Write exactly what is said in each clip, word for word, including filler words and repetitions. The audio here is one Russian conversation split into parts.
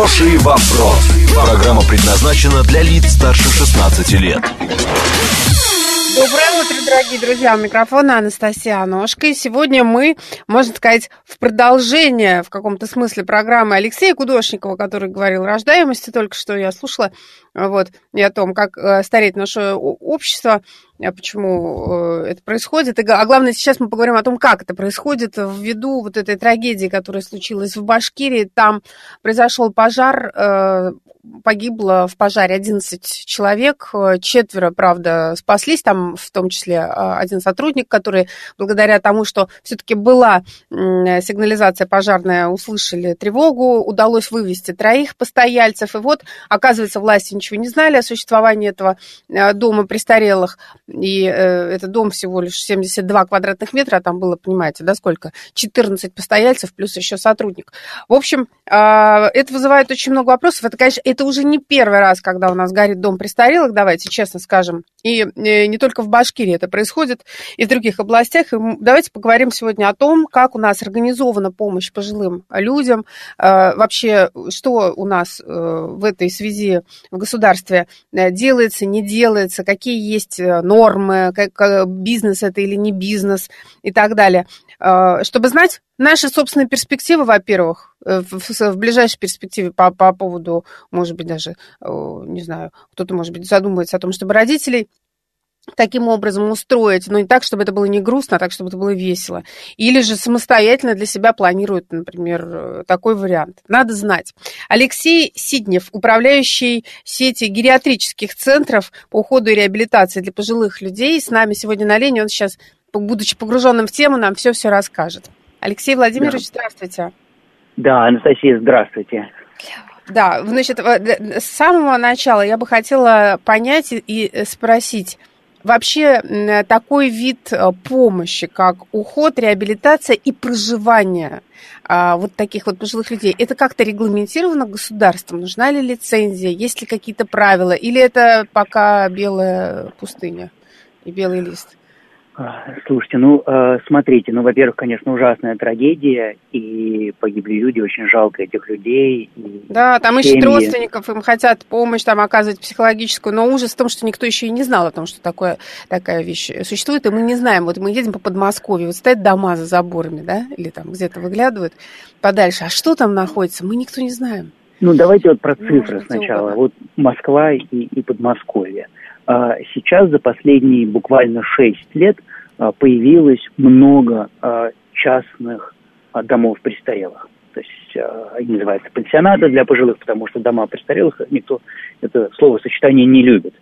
Хороший вопрос. Программа предназначена для лиц старше шестнадцати лет. Доброе утро, дорогие друзья. У микрофона Анастасия Аношка. И сегодня мы, можно сказать, в продолжение, в каком-то смысле, программы Алексея Кудошникова, который говорил о рождаемости, только что я слушала, вот, и о том, как стареет наше общество, почему это происходит. А главное, сейчас мы поговорим о том, как это происходит ввиду вот этой трагедии, которая случилась в Башкирии. Там произошел пожар, погибло в пожаре одиннадцать человек, четверо, правда, спаслись, там в том числе один сотрудник, который благодаря тому, что все-таки была сигнализация пожарная, услышали тревогу, удалось вывести троих постояльцев, и вот, оказывается, власти ничего не знали о существовании этого дома престарелых, и этот дом всего лишь семьдесят два квадратных метра, а там было, понимаете, да, сколько? четырнадцать постояльцев плюс еще сотрудник. В общем, это вызывает очень много вопросов, это, конечно, это уже не первый раз, когда у нас горит дом престарелых, давайте честно скажем. И не только в Башкирии это происходит, и в других областях. И давайте поговорим сегодня о том, как у нас организована помощь пожилым людям, вообще, что у нас в этой связи в государстве делается, не делается, какие есть нормы, как бизнес это или не бизнес и так далее. Чтобы знать наши собственные перспективы, во-первых, в, в ближайшей перспективе по, по поводу, может быть, даже, не знаю, кто-то, может быть, задумывается о том, чтобы родителей таким образом устроить, но не так, чтобы это было не грустно, а так, чтобы это было весело. Или же самостоятельно для себя планируют, например, такой вариант. Надо знать. Алексей Сиднев, управляющий сети гериатрических центров по уходу и реабилитации для пожилых людей, с нами сегодня на линии. Он сейчас, будучи погруженным в тему, нам все-все расскажет. Алексей Владимирович, да. Здравствуйте. Да, Анастасия, здравствуйте. Да, значит, с самого начала я бы хотела понять и спросить, вообще такой вид помощи, как уход, реабилитация и проживание вот таких вот пожилых людей, это как-то регламентировано государством? Нужна ли лицензия? Есть ли какие-то правила? Или это пока белая пустыня и белый лист? Слушайте, ну, смотрите, ну, во-первых, конечно, ужасная трагедия, и погибли люди, очень жалко этих людей. Да, там ищут родственников, им хотят помощь там оказывать психологическую, но ужас в том, что никто еще и не знал о том, что такое, такая вещь существует, и мы не знаем. Вот мы едем по Подмосковью, вот стоят дома за заборами, да, или там где-то выглядывают подальше, а что там находится, мы никто не знаем. Ну, давайте вот про цифры сначала. Вот Москва и, и Подмосковье. Сейчас за последние буквально шесть лет появилось много частных домов престарелых. То есть они называются пансионаты для пожилых, потому что дома престарелых никто это словосочетание не любит.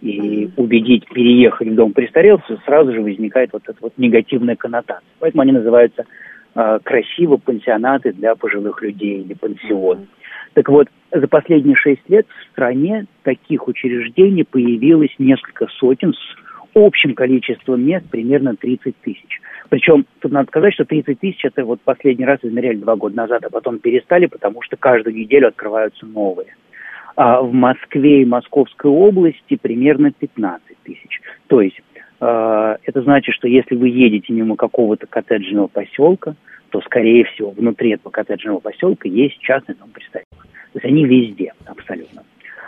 И убедить переехать в дом престарелых сразу же возникает вот эта вот негативная коннотация. Поэтому они называются красиво пансионаты для пожилых людей или пансион. Так вот, за последние шесть лет в стране таких учреждений появилось несколько сотен с общим количеством мест примерно тридцать тысяч. Причем, тут надо сказать, что тридцать тысяч это вот последний раз измеряли два года назад, а потом перестали, потому что каждую неделю открываются новые. А в Москве и Московской области примерно пятнадцать тысяч. То есть, э, это значит, что если вы едете мимо какого-то коттеджного поселка, то, скорее всего, внутри этого коттеджного поселка есть частный дом престарелых. То есть они везде, абсолютно.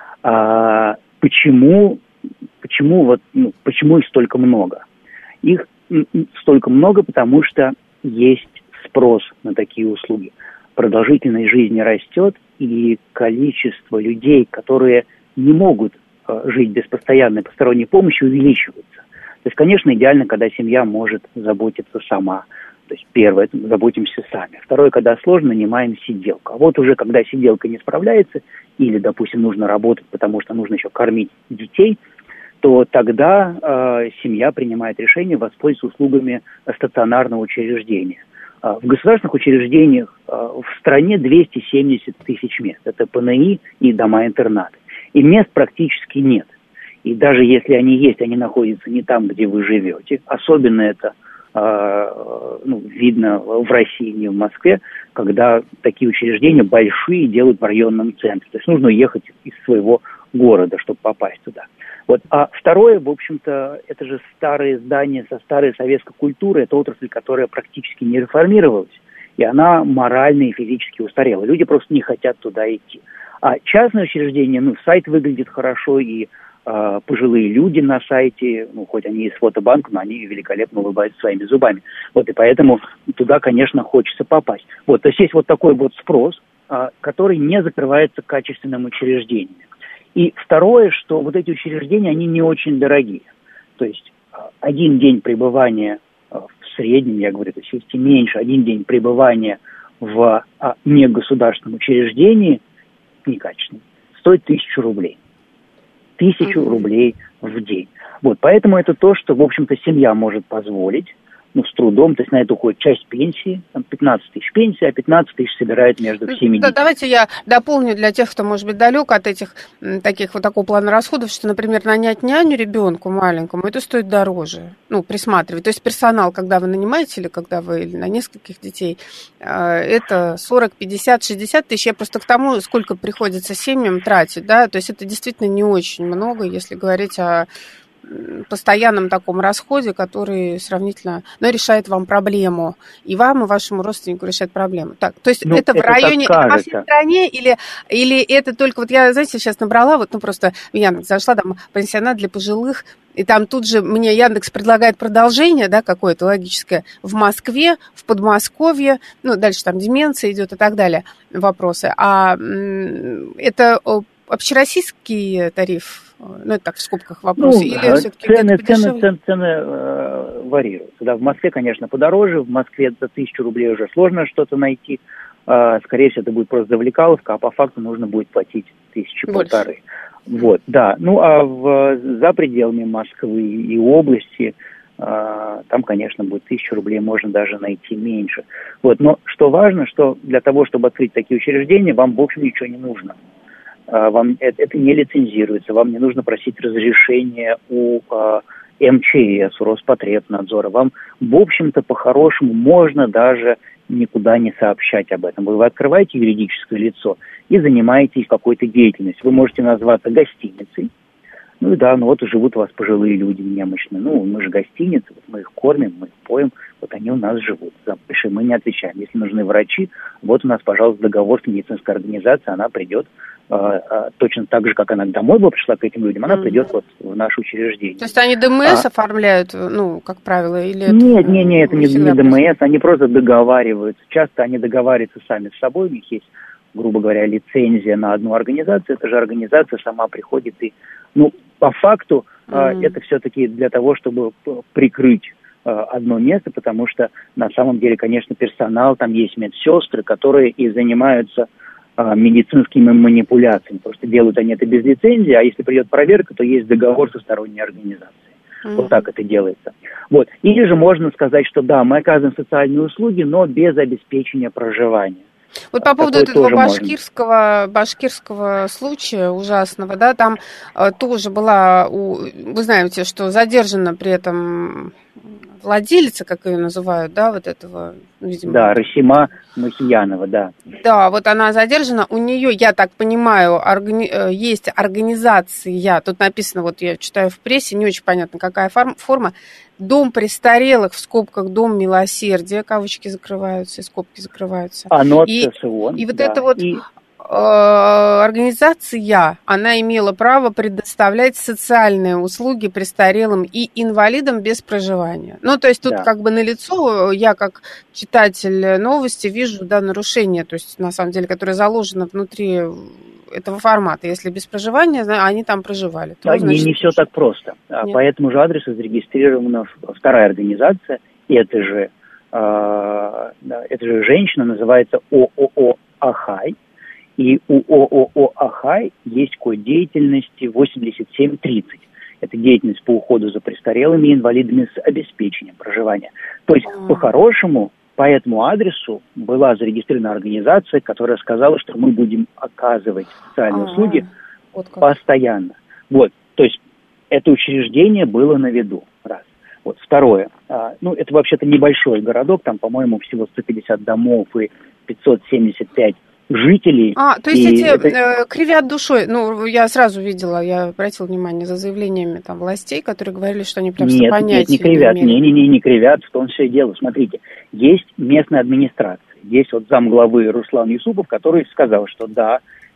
А, почему, почему, вот, ну, почему их столько много? Их столько много, потому что есть спрос на такие услуги. Продолжительность жизни растет, и количество людей, которые не могут а, жить без постоянной посторонней помощи, увеличивается. То есть, конечно, идеально, когда семья может заботиться сама. То есть, первое, это мы заботимся сами. Второе, когда сложно, нанимаем сиделку. А вот уже, когда сиделка не справляется, или, допустим, нужно работать, потому что нужно еще кормить детей, то тогда э, семья принимает решение воспользоваться услугами стационарного учреждения. Э, в государственных учреждениях э, в стране двести семьдесят тысяч мест. Это ПНИ и дома-интернаты. И мест практически нет. И даже если они есть, они находятся не там, где вы живете. Особенно это ну, видно в России, не в Москве, когда такие учреждения большие делают в районном центре. То есть нужно ехать из своего города, чтобы попасть туда. Вот. А второе, в общем-то, это же старые здания со старой советской культурой, это отрасль, которая практически не реформировалась, и она морально и физически устарела. Люди просто не хотят туда идти. А частное учреждение, ну, сайт выглядит хорошо, и э, пожилые люди на сайте, ну, хоть они из фотобанка, но они великолепно улыбаются своими зубами. Вот, и поэтому туда, конечно, хочется попасть. Вот, то есть есть вот такой вот спрос, э, который не закрывается качественным учреждением. И второе, что вот эти учреждения, они не очень дорогие. То есть э, один день пребывания э, в среднем, я говорю, то есть если меньше, один день пребывания в э, негосударственном учреждении, некачественный, стоит тысячу рублей. Тысячу mm-hmm. рублей в день. Вот, поэтому это то, что, в общем-то, семья может позволить, ну, с трудом, то есть на это уходит часть пенсии, там пятнадцать тысяч пенсии, а пятнадцать тысяч собирает между всеми. Да, давайте я дополню для тех, кто, может быть, далек от этих, таких вот такого плана расходов, что, например, нанять няню ребенку маленькому, это стоит дороже, ну, присматривать. То есть персонал, когда вы нанимаете или когда вы или на нескольких детей, это сорок, пятьдесят, шестьдесят тысяч. Я просто к тому, сколько приходится семьям тратить, да, то есть это действительно не очень много, если говорить о постоянном таком расходе, который сравнительно, но решает вам проблему. И вам, и вашему родственнику решает проблему. Так, то есть ну, это, это в районе, это во всей стране, или, или это только, вот я, знаете, сейчас набрала, вот, ну, просто в Яндекс зашла, там, пансионат для пожилых, и там тут же мне Яндекс предлагает продолжение, да, какое-то логическое, в Москве, в Подмосковье, ну, дальше там деменция идет и так далее, вопросы. А это общероссийский тариф, ну, это так, в скобках вопрос, ну, или все-таки цены, цены, цены, цены э, варьируются. Да, в Москве, конечно, подороже, в Москве за тысячу рублей уже сложно что-то найти, э, скорее всего, это будет просто завлекаловка, а по факту нужно будет платить тысячи полторы. Вот, да, ну, а в, за пределами Москвы и области, э, там, конечно, будет тысяча рублей, можно даже найти меньше. Вот, но что важно, что для того, чтобы открыть такие учреждения, вам, в общем, ничего не нужно. Вам это, это не лицензируется, вам не нужно просить разрешения у э, эм че эс, у Роспотребнадзора. Вам, в общем-то, по-хорошему можно даже никуда не сообщать об этом. Вы, вы открываете юридическое лицо и занимаетесь какой-то деятельностью. Вы можете назваться гостиницей. Ну и да, ну вот живут у вас пожилые люди немощные. Ну, мы же гостиница, вот мы их кормим, мы их поем, вот они у нас живут. За больше мы не отвечаем. Если нужны врачи, вот у нас, пожалуйста, договор с медицинской организацией, она придет. Точно так же, как она домой бы пришла к этим людям, она mm-hmm. придет вот в наше учреждение. То есть они дэ эм эс а... оформляют, ну, как правило, или... Нет, нет, нет, это не, не дэ эм эс, они просто договариваются. Часто они договариваются сами с собой, у них есть, грубо говоря, лицензия на одну организацию, эта же организация сама приходит и... Ну, по факту, mm-hmm. это все-таки для того, чтобы прикрыть одно место, потому что на самом деле, конечно, персонал, там есть медсестры, которые и занимаются медицинскими манипуляциями, потому что делают они это без лицензии, а если придет проверка, то есть договор со сторонней организацией. Mm-hmm. Вот так это делается. Вот. Или же можно сказать, что да, мы оказываем социальные услуги, но без обеспечения проживания. Вот по поводу Такое этого башкирского, башкирского случая ужасного, да, там э, тоже была, у, вы знаете, что задержана при этом владелица, как ее называют, да, вот этого, видимо. Да, Расима Махиянова, да. Да, вот она задержана, у нее, я так понимаю, органи... есть организация, тут написано, вот я читаю в прессе, не очень понятно, какая форма, Дом престарелых, в скобках Дом милосердия, кавычки закрываются и скобки закрываются. Оно и, ЦСО, и вот да. эта вот и... э, организация, она имела право предоставлять социальные услуги престарелым и инвалидам без проживания. Ну, то есть тут да. как бы налицо, я как читатель новости вижу, да, нарушение, то есть на самом деле, которое заложено внутри этого формата. Если без проживания, они там проживали. То, да, значит, не, не все так просто. Нет. По этому же адресу зарегистрирована вторая организация. Это же, э, это же женщина, называется ООО «Ахай». И у ООО «Ахай» есть код деятельности восемьдесят семь тридцать. Это деятельность по уходу за престарелыми и инвалидами с обеспечением проживания. То есть, А-а-а. по-хорошему, по этому адресу была зарегистрирована организация, которая сказала, что мы будем оказывать социальные А-а-а. услуги вот постоянно. Вот, то есть это учреждение было на виду. Раз. Вот, второе. А, ну, это вообще-то небольшой городок, там, по-моему, всего сто пятьдесят домов и пятьсот семьдесят пять жителей. А, то есть эти это... э, кривят душой. Ну, я сразу видела, я обратила внимание за заявлениями там властей, которые говорили, что они прям нет, понятия нет, не кривят, не, не, не, не кривят, в том все и дело. Смотрите, есть местная администрация, есть вот замглавы Руслан Юсупов, который сказал, что да,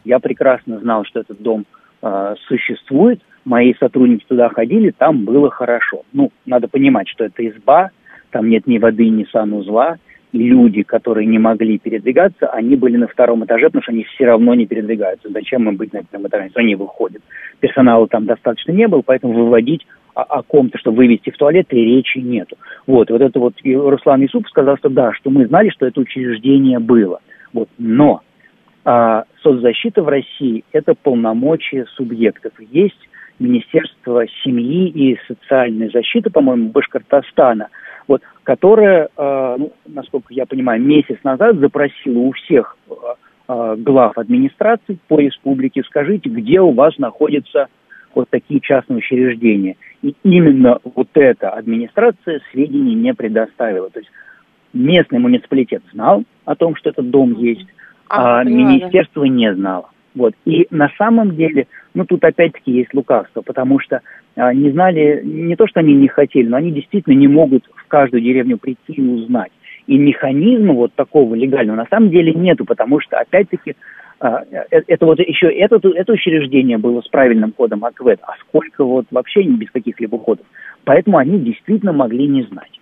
Я прекрасно знал, что этот дом э, существует, мои сотрудники туда ходили, там было хорошо. Ну, надо понимать, что это изба, там нет ни воды, ни санузла, и люди, которые не могли передвигаться, они были на втором этаже, потому что они все равно не передвигаются. Зачем им быть на этом этаже? Они выходят. Персонала там достаточно не было, поэтому выводить о, о ком-то, чтобы вывести в туалет, и речи нету. Вот, вот это вот и Руслан Юсупов сказал, что да, что мы знали, что это учреждение было. Вот, но а, соцзащита в России – это полномочия субъектов. Есть Министерство семьи и социальной защиты, по-моему, Башкортостана, вот, которая, э, ну, насколько я понимаю, месяц назад запросила у всех э, глав администраций по республике, скажите, где у вас находятся вот такие частные учреждения. И именно вот эта администрация сведений не предоставила. То есть местный муниципалитет знал о том, что этот дом есть, а, а министерство не знало. Вот. И на самом деле, ну, тут опять-таки есть лукавство, потому что а, не знали, не то, что они не хотели, но они действительно не могут в каждую деревню прийти и узнать. И механизма вот такого легального на самом деле нету, потому что, опять-таки, а, это вот еще, это, это учреждение было с правильным кодом АКВЭД, а сколько вот вообще без каких-либо кодов. Поэтому они действительно могли не знать.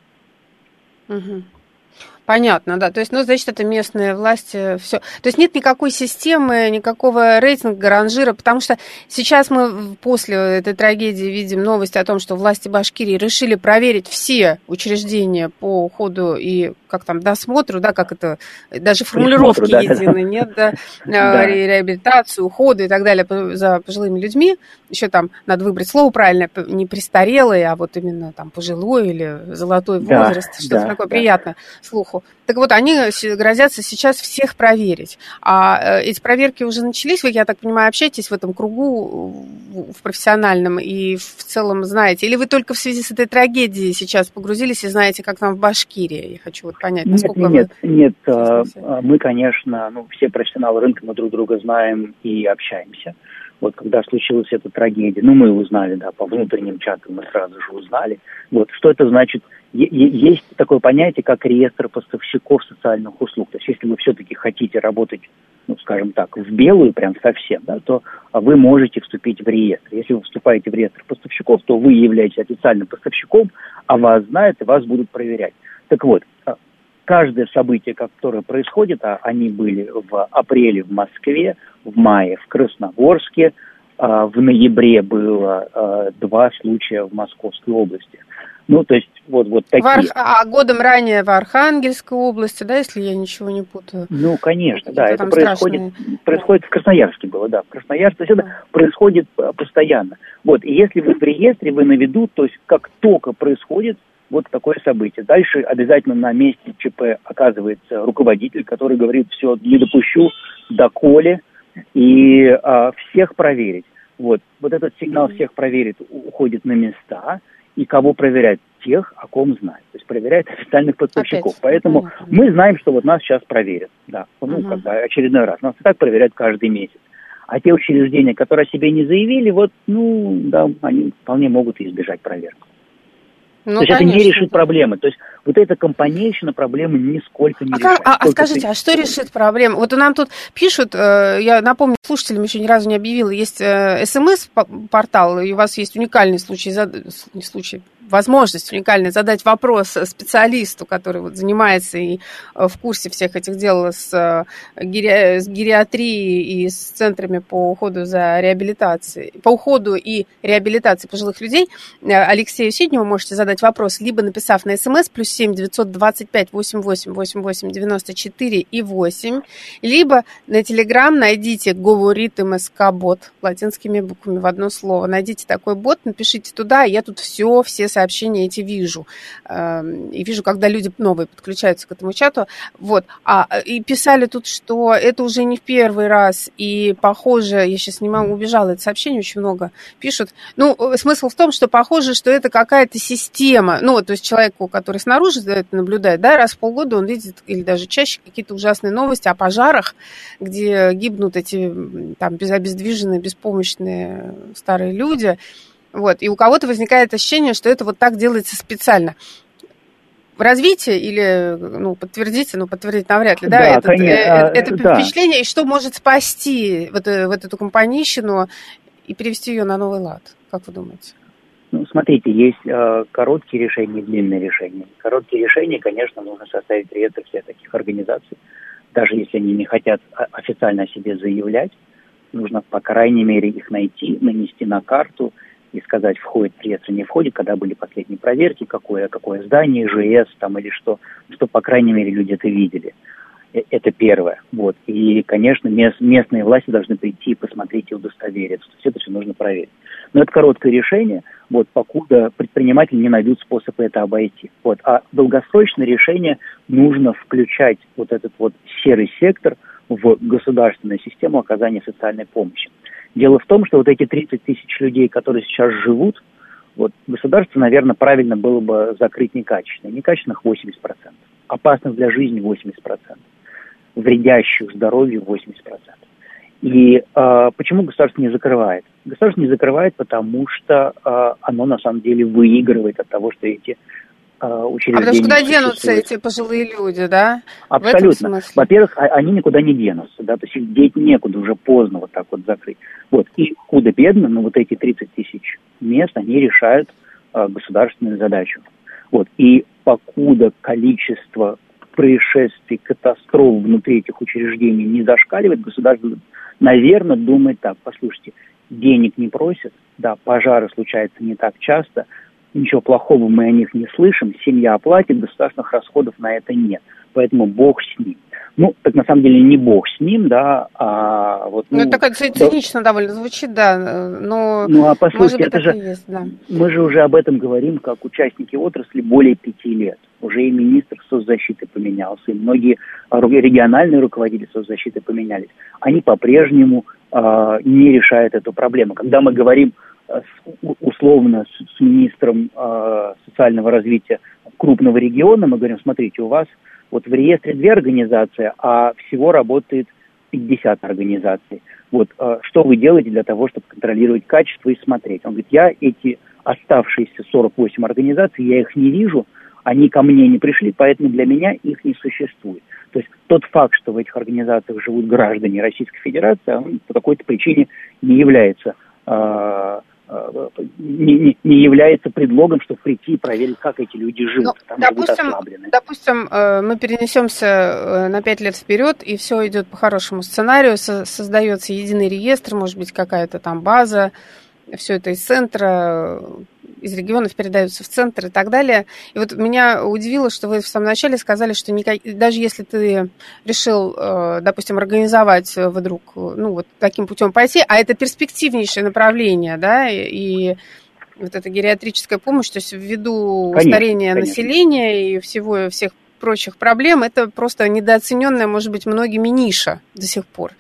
Угу. Понятно, да. То есть, ну, значит, это местные власти, все. То есть нет никакой системы, никакого рейтинга, ранжира, потому что сейчас мы после этой трагедии видим новости о том, что власти Башкирии решили проверить все учреждения по уходу и, как там, досмотру, да, как это, даже формулировки да, единой, да. нет, да, да. реабилитацию, уходу и так далее за пожилыми людьми. Еще там надо выбрать слово правильное, не престарелый, а вот именно там пожилой или золотой возраст, да, что-то да, такое да. приятное слуху. Так вот, они грозятся сейчас всех проверить. А эти проверки уже начались, вы, я так понимаю, общаетесь в этом кругу, в профессиональном, и в целом знаете? Или вы только в связи с этой трагедией сейчас погрузились и знаете, как там в Башкирии? Я хочу вот понять, насколько нет, вы... Нет, нет, мы, конечно, ну, все профессионалы рынка, мы друг друга знаем и общаемся. Вот когда случилась эта трагедия, ну, мы узнали, да, по внутренним чатам мы сразу же узнали. Вот, что это значит? Есть такое понятие, как реестр поставщиков социальных услуг. То есть, если вы все-таки хотите работать, ну, скажем так, в белую, прям совсем, да, то вы можете вступить в реестр. Если вы вступаете в реестр поставщиков, то вы являетесь официальным поставщиком, а вас знают и вас будут проверять. Так вот, каждое событие, которое происходит, а они были в апреле в Москве, в мае в Красногорске, в ноябре было два случая в Московской области. Ну, то есть, вот, вот такие. Арх... А годом ранее в Архангельской области, да, если я ничего не путаю? Ну, конечно, да, это происходит, происходит в Красноярске было, да, в Красноярске, то есть это происходит постоянно. Вот, и если вы в реестре, вы на виду, то есть как только происходит вот такое событие. Дальше обязательно на месте ЧП оказывается руководитель, который говорит, все, не допущу, доколе, и а, всех проверить. Вот, вот этот сигнал всех проверит, уходит на места, и кого проверять? Тех, о ком знают. То есть проверяют официальных поставщиков. Опять. Поэтому mm-hmm. мы знаем, что вот нас сейчас проверят. Да, ну, mm-hmm. когда очередной раз. Нас и так проверяют каждый месяц. А те учреждения, которые о себе не заявили, вот, ну, да, они вполне могут избежать проверки. Ну, то есть конечно, это не решит да. проблемы. То есть вот эта компанейщина проблемы нисколько не а решает. А, а скажите, ты... а что решит проблему? Вот нам тут пишут, я напомню слушателям, еще ни разу не объявила, есть эс эм эс-портал, и у вас есть уникальный случай, не случай, возможность уникальная задать вопрос специалисту, который вот занимается и в курсе всех этих дел с, гери... с гериатрией и с центрами по уходу за реабилитацией, по уходу и реабилитации пожилых людей. Алексею Сидневу можете задать вопрос, либо написав на смс плюс семь девятьсот двадцать пять восемьдесят восемь восемьдесят восемь девяносто четыре и восемь, либо на Телеграм найдите говорит МСК-бот латинскими буквами в одно слово. Найдите такой бот, напишите туда, я тут все, все сообщения эти вижу. И вижу, когда люди новые подключаются к этому чату. Вот. А, и писали тут, что это уже не в первый раз, и похоже, я сейчас не могу, убежала это сообщение, очень много пишут. Ну, смысл в том, что похоже, что это какая-то система, ну, то есть человеку, который снаружи это наблюдает, да, раз в полгода он видит, или даже чаще, какие-то ужасные новости о пожарах, где гибнут эти там обездвиженные, беспомощные старые люди. Вот. И у кого-то возникает ощущение, что это вот так делается специально. развитие или, ну, подтвердите, ну, подтвердить навряд ли, да, да этот, конечно, э, это да. впечатление, и что может спасти вот, вот эту компанийщину и перевести ее на новый лад, как вы думаете? Ну, смотрите, есть э, короткие решения и длинные решения. Короткие решения, конечно, нужно составить реестр всех таких организаций, даже если они не хотят официально о себе заявлять, нужно, по крайней мере, их найти, нанести на карту и сказать, входит в реестр, не входит, когда были последние проверки, какое, какое здание, ЖС там или что, что, по крайней мере, люди это видели. Это первое. Вот. И, конечно, мест, местные власти должны прийти и посмотреть и удостовериться. То есть это все нужно проверить. Но это короткое решение, вот, покуда предприниматели не найдут способ это обойти. Вот. А долгосрочное решение нужно включать вот этот вот серый сектор в государственную систему оказания социальной помощи. Дело в том, что вот эти тридцать тысяч людей, которые сейчас живут, вот, государство, наверное, правильно было бы закрыть некачественно. Некачественных восемьдесят процентов. Опасных для жизни восемьдесят процентов. Вредящих здоровью восемьдесят процентов. И э, почему государство не закрывает? Государство не закрывает, потому что э, оно на самом деле выигрывает от того, что эти э, учреждения... А потому что куда денутся эти пожилые люди, да? Абсолютно. Во-первых, они никуда не денутся, да, то есть их деть некуда, уже поздно вот так вот закрыть. Вот, и худо-бедно, но вот эти тридцать тысяч мест, они решают э, государственную задачу. Вот, и покуда количество происшествий, катастроф внутри этих учреждений не зашкаливает, государство, наверное, думает так: послушайте, денег не просят, да, пожары случаются не так часто, ничего плохого мы о них не слышим, семья оплатит, государственных расходов на это нет, поэтому бог с ним. Ну, так на самом деле не бог с ним, да, а вот... Ну, ну это так цинично да, довольно звучит, да, но... Ну, а послушайте, может быть, это же... Есть, да. Мы же уже об этом говорим как участники отрасли более пяти лет. Уже и министр соцзащиты поменялся, и многие региональные руководители соцзащиты поменялись. Они по-прежнему э, не решают эту проблему. Когда мы говорим э, с, условно с, с министром э, социального развития крупного региона, мы говорим: смотрите, у вас вот в реестре две организации, а всего работает пятьдесят организаций. Вот э, что вы делаете для того, чтобы контролировать качество и смотреть? Он говорит: я эти оставшиеся сорок восемь организаций, я их не вижу, они ко мне не пришли, поэтому для меня их не существует. То есть тот факт, что в этих организациях живут граждане Российской Федерации, он по какой-то причине не является, э, э, не, не является предлогом, чтобы прийти и проверить, как эти люди живут. Ну, Там допустим, живут ослаблены. Допустим, мы перенесемся на пять лет вперед, и все идет по хорошему сценарию, создается единый реестр, может быть, какая-то там база, все это из центра, из регионов передаются в центр и так далее. И вот меня удивило, что вы в самом начале сказали, что никак... даже если ты решил, допустим, организовать вдруг, ну, вот таким путем пойти, а это перспективнейшее направление, да, и вот эта гериатрическая помощь, то есть ввиду конечно, старения конечно. населения и всего, всех прочих проблем, это просто недооцененная, может быть, многими ниша до сих пор.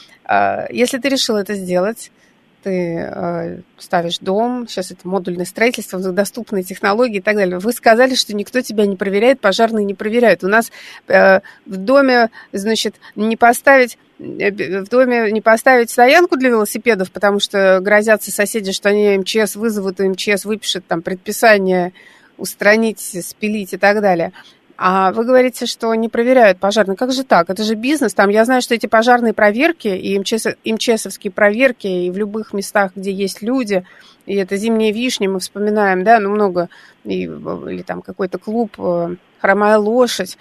Если ты решил это сделать, ты э, ставишь дом, сейчас это модульное строительство, доступные технологии и так далее. Вы сказали, что никто тебя не проверяет, пожарные не проверяют. У нас э, в доме, значит, не поставить, э, в доме не поставить стоянку для велосипедов, потому что грозятся соседи, что они эм че эс вызовут, и эм че эс выпишет там предписание устранить, спилить и так далее. А вы говорите, что не проверяют пожарные. Как же так? Это же бизнес. Там я знаю, что эти пожарные проверки и эм че эсовские проверки и в любых местах, где есть люди, и это «Зимняя вишня», мы вспоминаем, да, ну много, и, или там какой-то клуб «Хромая лошадь».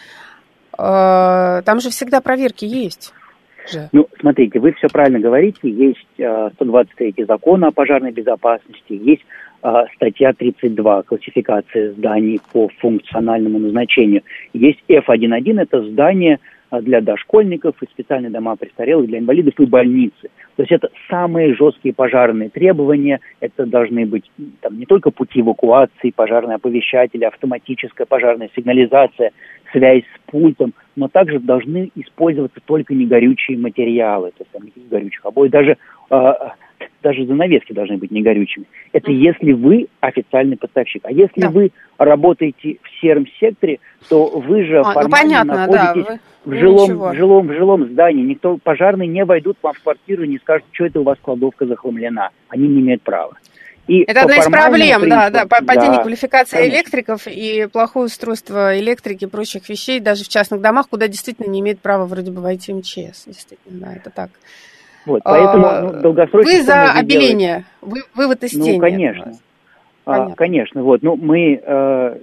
Там же всегда проверки есть. Же. Ну, смотрите, вы все правильно говорите. Есть сто двадцать третий закон о пожарной безопасности, есть статья тридцать два, классификация зданий по функциональному назначению. Есть эф один точка один, это здание для дошкольников и специальные дома престарелых для инвалидов и больницы. То есть это самые жесткие пожарные требования. Это должны быть там не только пути эвакуации, пожарные оповещатели, автоматическая пожарная сигнализация, связь с пультом, но также должны использоваться только негорючие материалы, то есть там никаких горючих обоев, даже даже занавески должны быть негорючими. Это mm-hmm. если вы официальный поставщик. А если да. вы работаете в сером секторе, то вы же а, формально ну, понятно, находитесь да, вы... в, жилом, в, жилом, в жилом здании. Никто, пожарные не войдут к вам в квартиру и не скажут, что это у вас кладовка захламлена. Они не имеют права. И это одна из проблем, принципу, да, да, падение да, квалификации конечно. электриков и плохое устройство электрики и прочих вещей даже в частных домах, куда действительно не имеет права вроде бы войти МЧС. Действительно, да, это так. Вот, поэтому а, ну, долгосрочно... Вы за обеление, вы, вывод из тени. Ну, конечно. А, конечно, вот, ну, мы, э,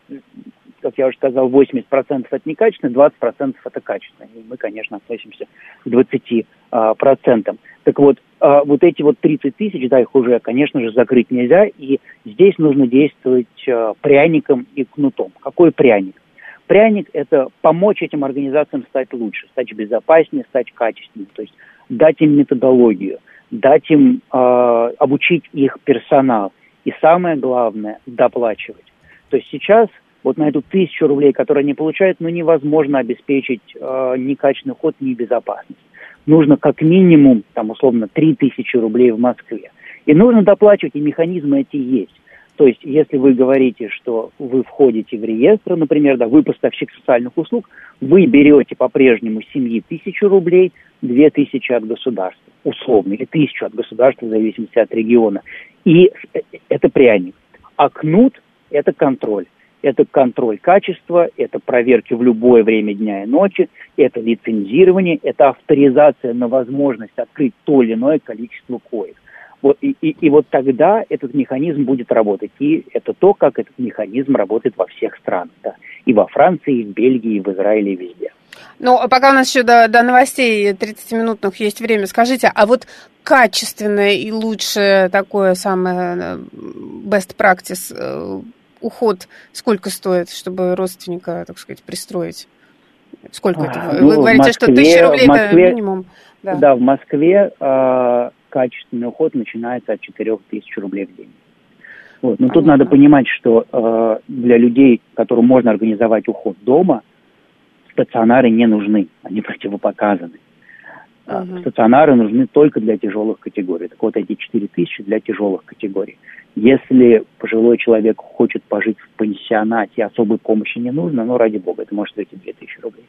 как я уже сказал, восемьдесят процентов это некачественно, двадцать процентов это качественно. И мы, конечно, относимся к двадцати процентам. Так вот, вот эти вот тридцать тысяч, да, их уже, конечно же, закрыть нельзя, и здесь нужно действовать пряником и кнутом. Какой пряник? Пряник – это помочь этим организациям стать лучше, стать безопаснее, стать качественнее, то есть дать им методологию, дать им, э, обучить их персонал, и самое главное – доплачивать. То есть сейчас вот на эту тысячу рублей, которые они получают, ну, невозможно обеспечить э, ни качественный ход, ни безопасность. Нужно как минимум, там, условно, три тысячи рублей в Москве. И нужно доплачивать, и механизмы эти есть. То есть, если вы говорите, что вы входите в реестр, например, да, вы поставщик социальных услуг, вы берете по-прежнему с семьи тысячу рублей, две тысячи от государства, условно, или тысячу от государства, в зависимости от региона. И это пряник. А кнут – это контроль. Это контроль качества, это проверки в любое время дня и ночи, это лицензирование, это авторизация на возможность открыть то или иное количество коек. Вот, и, и, и вот тогда этот механизм будет работать. И это то, как этот механизм работает во всех странах. Да. И во Франции, и в Бельгии, и в Израиле, и везде. Ну, пока у нас еще до, до новостей тридцатиминутных есть время, скажите, а вот качественное и лучшее такое самое best practice уход сколько стоит, чтобы родственника, так сказать, пристроить? Сколько это? Ну, вы говорите, Москве, что тысяча рублей Москве, это минимум. Да, да в Москве э, качественный уход начинается от четырех тысяч рублей в день. Вот. Но Понятно. Тут надо понимать, что э, для людей, которым можно организовать уход дома, стационары не нужны, они противопоказаны. Uh-huh. Стационары нужны только для тяжелых категорий. Так вот, эти четыре тысячи для тяжелых категорий. Если пожилой человек хочет пожить в пансионате, особой помощи не нужно, но ради бога, это может стоить две тысячи рублей.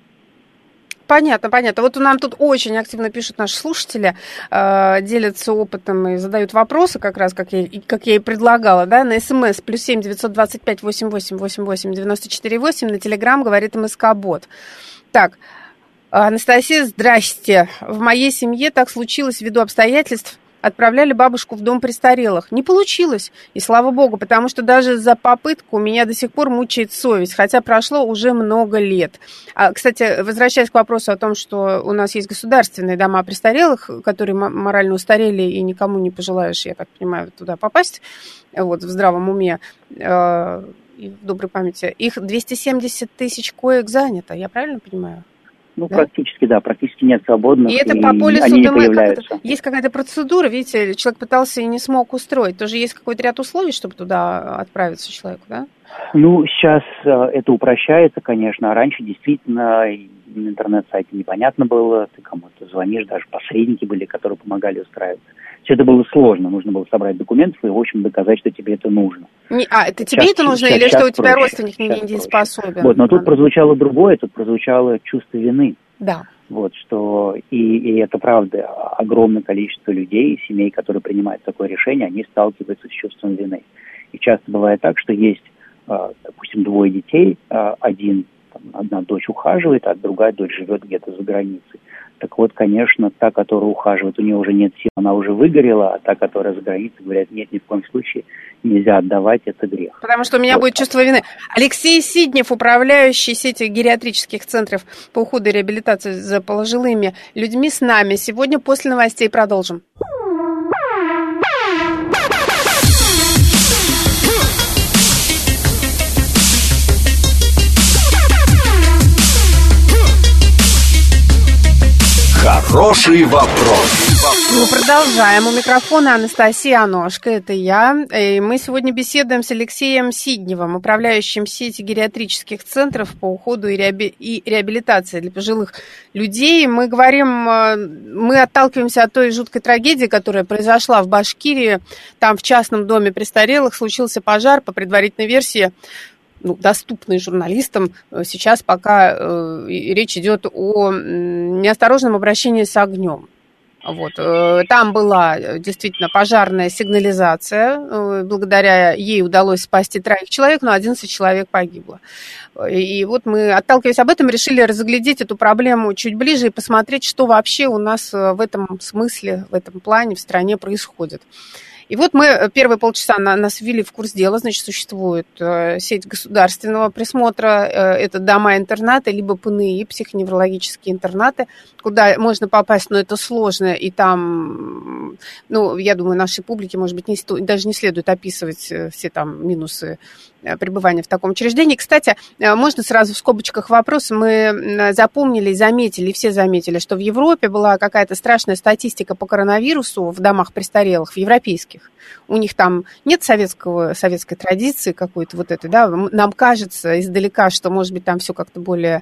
Понятно, понятно. Вот нам тут очень активно пишут наши слушатели, э, делятся опытом и задают вопросы, как раз, как я, как я и предлагала, да, на СМС плюс семь девятьсот двадцать пять восемьдесят восемь восемьдесят восемь девяносто четыре восемь, на Телеграм говорит МСК-бот. Так, Анастасия, здрасте. В моей семье так случилось ввиду обстоятельств. Отправляли бабушку в дом престарелых. Не получилось. И слава богу, потому что даже за попытку меня до сих пор мучает совесть, хотя прошло уже много лет. А, кстати, возвращаясь к вопросу о том, что у нас есть государственные дома престарелых, которые морально устарели, и никому не пожелаешь, я так понимаю, туда попасть, вот, в здравом уме э, и в доброй памяти. Их двести семьдесят тысяч коек занято, я правильно понимаю? Ну, да? практически, да, практически нет свободных, и, это и по полису они не ДМ, появляются. Как есть какая-то процедура, видите, человек пытался и не смог устроить. Тоже есть какой-то ряд условий, чтобы туда отправиться человеку, да? Ну, сейчас э, это упрощается, конечно, а раньше действительно на интернет-сайте непонятно было, ты кому-то звонишь, даже посредники были, которые помогали устраиваться. Все это было сложно, нужно было собрать документы и, в общем, доказать, что тебе это нужно. Не, а, это тебе сейчас, это нужно сейчас, или сейчас что у тебя проще, родственник не недееспособен? Вот, но тут прозвучало другое, тут прозвучало чувство вины. Да. Вот, что, и, и это правда, огромное количество людей, семей, которые принимают такое решение, они сталкиваются с чувством вины. И часто бывает так, что есть, допустим, двое детей, один, там, одна дочь ухаживает, а другая дочь живет где-то за границей. Так вот, конечно, та, которая ухаживает, у нее уже нет сил, она уже выгорела, а та, которая за границей, говорят, нет, ни в коем случае нельзя отдавать, это грех. Потому что у меня вот. Будет чувство вины. Алексей Сиднев, управляющий сетью гериатрических центров по уходу и реабилитации за пожилыми людьми, с нами. Сегодня после новостей продолжим. Хороший вопрос. Мы продолжаем. У микрофона Анастасия Аношка, это я. И мы сегодня беседуем с Алексеем Сидневым, управляющим сетью гериатрических центров по уходу и, реаби... и реабилитации для пожилых людей. Мы говорим, мы отталкиваемся от той жуткой трагедии, которая произошла в Башкирии. Там в частном доме престарелых случился пожар, по предварительной версии, ну, доступные журналистам. Сейчас пока э, речь идет о неосторожном обращении с огнем. Вот. Там была действительно пожарная сигнализация. Благодаря ей удалось спасти троих человек, но одиннадцать человек погибло. И вот мы, отталкиваясь об этом, решили разглядеть эту проблему чуть ближе и посмотреть, что вообще у нас в этом смысле, в этом плане в стране происходит. И вот мы первые полчаса на, нас ввели в курс дела. Значит, существует э, сеть государственного присмотра, э, это дома-интернаты, либо ПНИ, психоневрологические интернаты, куда можно попасть, но это сложно, и там, ну, я думаю, нашей публике, может быть, не сто, даже не следует описывать все там минусы пребывания в таком учреждении. Кстати, можно сразу в скобочках вопрос. Мы запомнили и заметили, все заметили, что в Европе была какая-то страшная статистика по коронавирусу в домах престарелых, в европейских. У них там нет советского, советской традиции какой-то вот этой, да. Нам кажется издалека, что, может быть, там все как-то более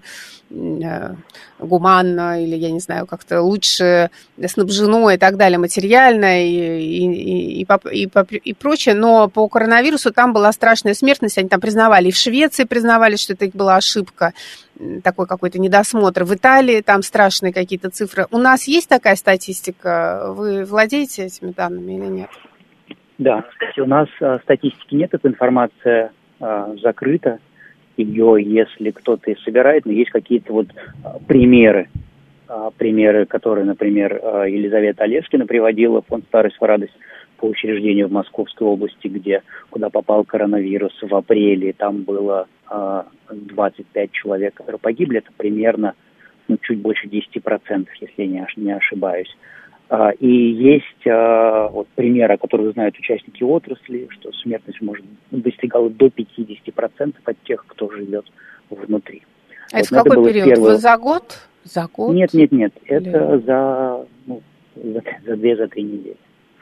гуманно или, я не знаю, как-то лучше снабжено и так далее, материально и, и, и, и, и, и прочее. Но по коронавирусу там была страшная смертность. Они там признавали, и в Швеции признавали, что это была ошибка, такой какой-то недосмотр. В Италии там страшные какие-то цифры. У нас есть такая статистика? Вы владеете этими данными или нет? Да, кстати, у нас а, статистики нет, эта информация а, закрыта. Ее, если кто-то и собирает, но есть какие-то вот а, примеры. А, примеры, которые, например, а, Елизавета Олескина приводила, фонд «Старость в радость» по учреждению в Московской области, где, куда попал коронавирус в апреле, там было а, двадцать пять человек, которые погибли, это примерно ну, чуть больше десять процентов, если я не, не ошибаюсь. А, и есть а, вот, примеры, о которых знают участники отрасли, что смертность может достигала до пятьдесят процентов от тех, кто живет внутри. А вот, это в какой это период? Первый... За год? За год? Нет, нет, нет. Или... Это за, ну, за, за две, за три недели.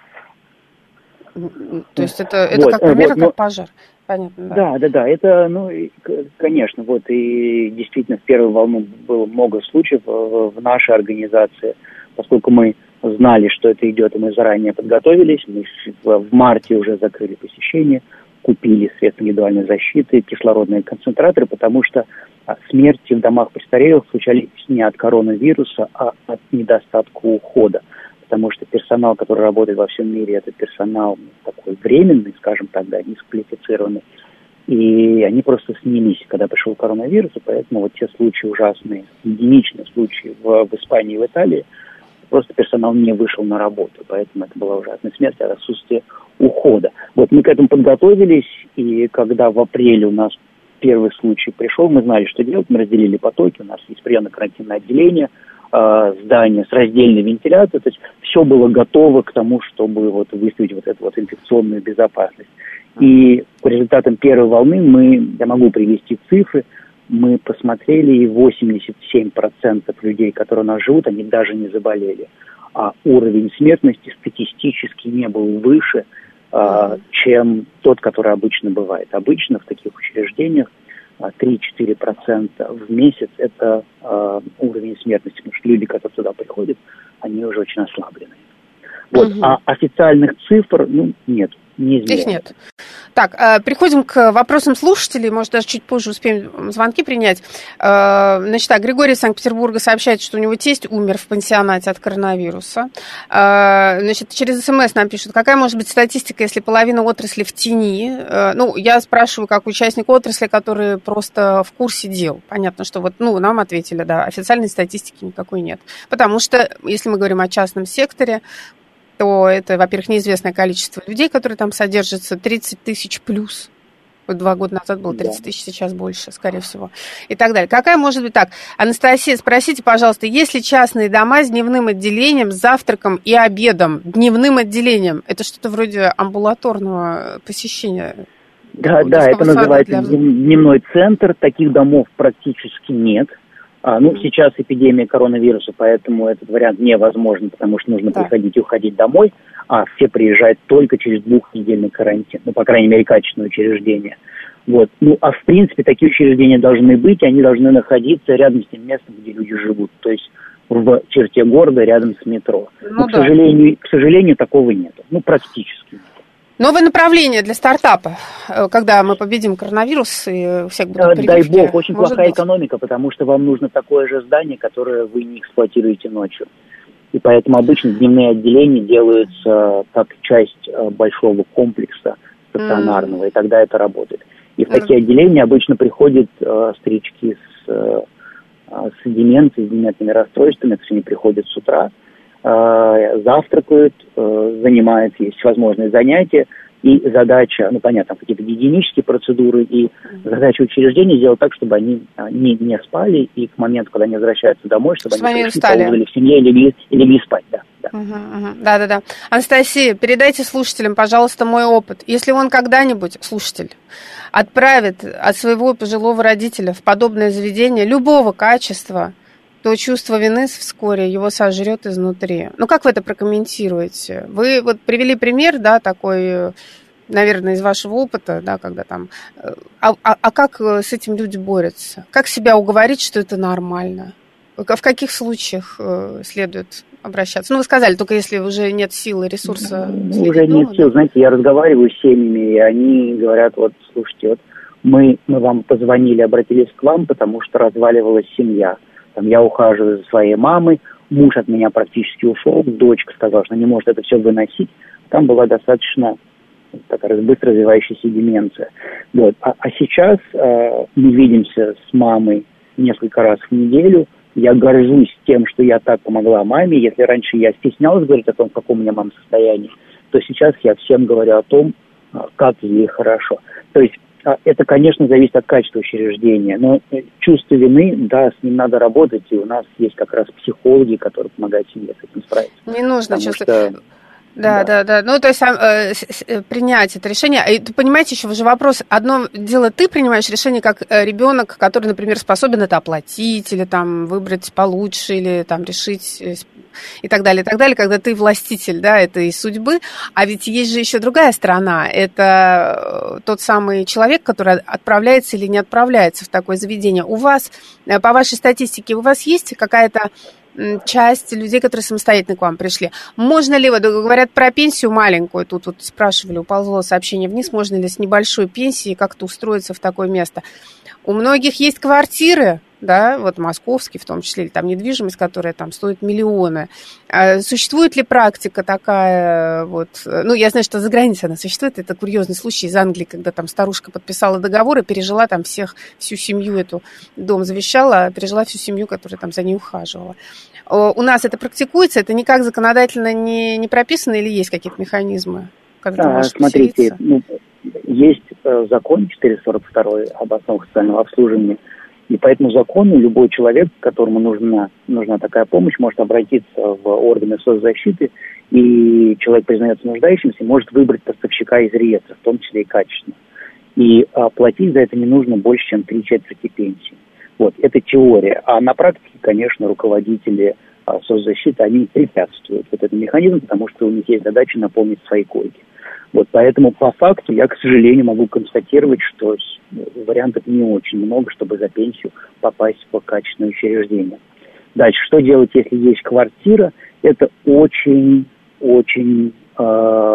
То есть это, это вот, как пример, вот, как но... пожар. Понятно, да. Да, да, да. Это, ну, конечно, вот и действительно в первую волну было много случаев в, в нашей организации, поскольку мы знали, что это идет, и мы заранее подготовились. Мы в марте уже закрыли посещение, купили средства индивидуальной защиты, кислородные концентраторы, потому что смерти в домах престарелых случались не от коронавируса, а от недостатка ухода. Потому что персонал, который работает во всем мире, это персонал такой временный, скажем так, да, низкоквалифицированный. И они просто снялись, когда пришел коронавирус, и поэтому вот те случаи ужасные, единичные случаи в, в Испании и в Италии, просто персонал не вышел на работу, поэтому это была ужасная смерть от отсутствия ухода. Вот мы к этому подготовились, и когда в апреле у нас первый случай пришел, мы знали, что делать, мы разделили потоки, у нас есть приемно-карантинное отделение, э, здание с раздельной вентиляцией, то есть все было готово к тому, чтобы вот выставить вот эту вот инфекционную безопасность. И по результатам первой волны мы, я могу привести цифры, мы посмотрели, и восемьдесят семь процентов людей, которые у нас живут, они даже не заболели. А уровень смертности статистически не был выше, а, чем тот, который обычно бывает. Обычно в таких учреждениях три-четыре процента в месяц – это а, уровень смертности, потому что люди, которые туда приходят, они уже очень ослаблены. Вот. Угу. А официальных цифр, ну, нет. Их нет. Так, переходим к вопросам слушателей. Может, даже чуть позже успеем звонки принять. Значит, так, Григорий из Санкт-Петербурга сообщает, что у него тесть умер в пансионате от коронавируса. Значит, через СМС нам пишут, какая может быть статистика, если половина отрасли в тени? Ну, я спрашиваю, как участник отрасли, который просто в курсе дел. Понятно, что вот, ну, нам ответили, да, официальной статистики никакой нет. Потому что, если мы говорим о частном секторе, то это, во-первых, неизвестное количество людей, которые там содержатся, тридцать тысяч плюс. Вот два года назад было тридцать тысяч, сейчас больше, скорее всего. И так далее. Какая может быть так? Анастасия, спросите, пожалуйста, есть ли частные дома с дневным отделением, с завтраком и обедом? Дневным отделением. Это что-то вроде амбулаторного посещения? Да, да, это называется для... дневной центр. Таких домов практически нет. А, ну, сейчас эпидемия коронавируса, поэтому этот вариант невозможен, потому что нужно да. приходить и уходить домой, а все приезжают только через двухнедельный карантин, ну, по крайней мере, качественное учреждение. Вот. Ну, а в принципе такие учреждения должны быть, они должны находиться рядом с тем местом, где люди живут, то есть в черте города, рядом с метро. Ну, Но, да. к сожалению, к сожалению, такого нет, ну, практически нет. Новое направление для стартапа, когда мы победим коронавирус и у всех будут прививки. Дай бог, очень плохая быть. экономика, потому что вам нужно такое же здание, которое вы не эксплуатируете ночью. И поэтому обычно дневные отделения делаются как часть большого комплекса стационарного, mm. и тогда это работает. И в mm. такие отделения обычно приходят э, старички с, э, с деменцией, с дементными расстройствами, то есть они приходят с утра, э, завтракают, э, занимаются, есть возможные занятия, и задача, ну понятно, какие-то гигиенические процедуры, и mm. задача учреждения сделать так, чтобы они не, не спали, и к моменту, когда они возвращаются домой, чтобы С они пришли, поужинали в семье и легли, и легли спать, да. Да. Угу, угу. да, да, да. Анастасия, передайте слушателям, пожалуйста, мой опыт. Если он когда-нибудь, слушатель, отправит от своего пожилого родителя в подобное заведение любого качества, то чувство вины вскоре его сожрет изнутри. Ну, как вы это прокомментируете? Вы вот привели пример, да, такой, наверное, из вашего опыта, да, когда там... А, а, а как с этим люди борются? Как себя уговорить, что это нормально? В каких случаях следует обращаться? Ну, вы сказали, только если уже нет силы, ресурса. Ну, уже дома, нет сил. Да? Знаете, я разговариваю с семьями, и они говорят, вот, слушайте, вот мы, мы вам позвонили, обратились к вам, потому что разваливалась семья. Там, я ухаживаю за своей мамой, муж от меня практически ушел, дочка сказала, что не может это все выносить. Там была достаточно такая быстро развивающаяся деменция. Вот. А, а сейчас э, мы видимся с мамой несколько раз в неделю. Я горжусь тем, что я так помогла маме. Если раньше я стеснялась говорить о том, в каком у меня мама состоянии, то сейчас я всем говорю о том, как ей хорошо. То есть это, конечно, зависит от качества учреждения, но чувство вины, да, с ним надо работать, и у нас есть как раз психологи, которые помогают семье с этим справиться. Не нужно чувствовать... Да, да, да, да. Ну, то есть э, э, принять это решение. И, понимаете, еще же вопрос. Одно дело, ты принимаешь решение как ребенок, который, например, способен это оплатить, или там выбрать получше, или там решить и так далее, и так далее, когда ты властитель, да, этой судьбы. А ведь есть же еще другая сторона. Это тот самый человек, который отправляется или не отправляется в такое заведение. У вас, по вашей статистике, у вас есть какая-то часть людей, которые самостоятельно к вам пришли. Можно ли, вот говорят про пенсию маленькую, тут вот спрашивали, уползло сообщение вниз, можно ли с небольшой пенсией как-то устроиться в такое место? У многих есть квартиры, да, вот московские в том числе, или там недвижимость, которая там стоит миллионы. А существует ли практика такая, вот, ну, я знаю, что за границей она существует, это курьезный случай из Англии, когда там старушка подписала договор и пережила там всех, всю семью эту, дом завещала, пережила всю семью, которая там за ней ухаживала. У нас это практикуется, это никак законодательно не, не прописано или есть какие-то механизмы? Да, смотрите, ну, есть э, закон четыреста сорок два об основах социального обслуживания, и по этому закону любой человек, которому нужна, нужна такая помощь, может обратиться в органы соцзащиты, и человек признается нуждающимся, может выбрать поставщика из реестра, в том числе и качественно. И а, платить за это не нужно больше, чем три четверти пенсии. Вот, это теория. А на практике, конечно, руководители а, соцзащиты, они препятствуют вот этому механизму, потому что у них есть задача наполнить свои койки. Вот, поэтому по факту я, к сожалению, могу констатировать, что вариантов не очень много, чтобы за пенсию попасть в качественное учреждение. Дальше, что делать, если есть квартира? Это очень-очень э,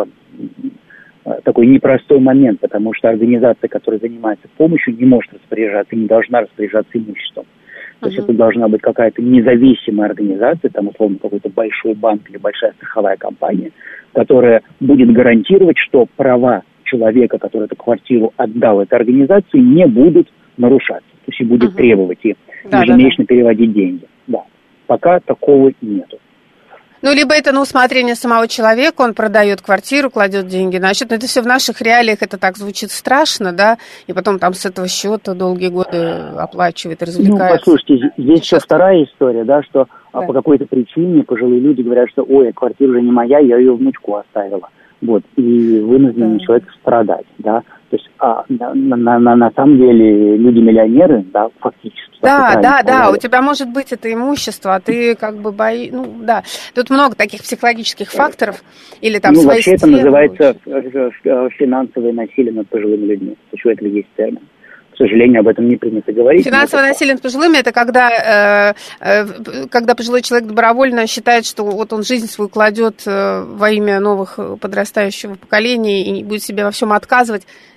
такой непростой момент, потому что организация, которая занимается помощью, не может распоряжаться, не должна распоряжаться имуществом. То есть uh-huh. это должна быть какая-то независимая организация, там, условно, какой-то большой банк или большая страховая компания, которая будет гарантировать, что права человека, который эту квартиру отдал этой организации, не будут нарушаться. То есть и будет uh-huh. требовать и да, ежемесячно да, да. переводить деньги. Да. Пока такого нету. Ну, либо это на усмотрение самого человека, он продает квартиру, кладет деньги на счет. Но это все в наших реалиях, это так звучит страшно, да, и потом там с этого счета долгие годы оплачивает и развлекается. Ну, послушайте, здесь еще вторая история, да, что да. по какой-то причине пожилые люди говорят, что, ой, квартира уже не моя, я ее внучку оставила. Вот, и вынужден да. человек страдать, да. То есть, а, на, на, на, на самом деле, люди-миллионеры, да, фактически. Да, да, да, у тебя может быть это имущество, а ты как бы боишься, ну, да. Тут много таких психологических факторов, или там ну, свои вообще это называется финансовое насилие над пожилыми людьми. То есть у этого есть термин. К сожалению, об этом не принято говорить. Финансовое насилие над пожилыми – это когда, э, когда пожилой человек добровольно считает, что вот он жизнь свою кладет во имя новых подрастающего поколения и будет себе во всем отказывать.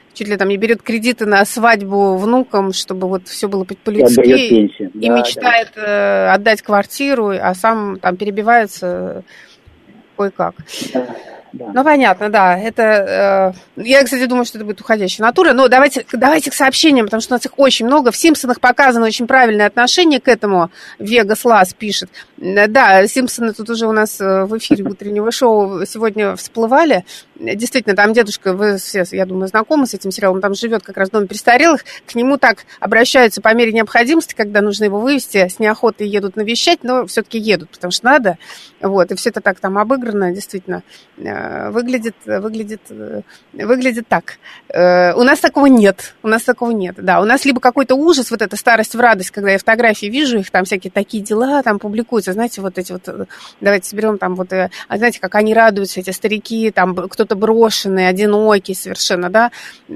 чуть ли там не берет кредиты на свадьбу внукам, чтобы вот все было по-людски, и, и да, мечтает да. отдать квартиру, а сам там перебивается кое-как. Да. Да. Ну, понятно, да. Это, э, я, кстати, думаю, что это будет уходящая натура. Но давайте, давайте к сообщениям, потому что у нас их очень много. В «Симпсонах» показано очень правильное отношение к этому. Вегас Лас пишет. Да, «Симпсоны» тут уже у нас в эфире утреннего шоу сегодня всплывали. Действительно, там дедушка, вы все, я думаю, знакомы с этим сериалом, он там живет как раз в доме престарелых. К нему так обращаются по мере необходимости, когда нужно его вывести. С неохотой едут навещать, но все-таки едут, потому что надо. Вот, и все это так там обыграно, действительно. Выглядит, выглядит, выглядит так. У нас такого нет. У нас такого нет. Да, у нас либо какой-то ужас, вот эта старость в радость, когда я фотографии вижу, их там всякие такие дела там публикуются. Знаете, вот эти вот, давайте соберем там вот, а знаете, как они радуются, эти старики, там кто-то брошенный, одинокий совершенно, да,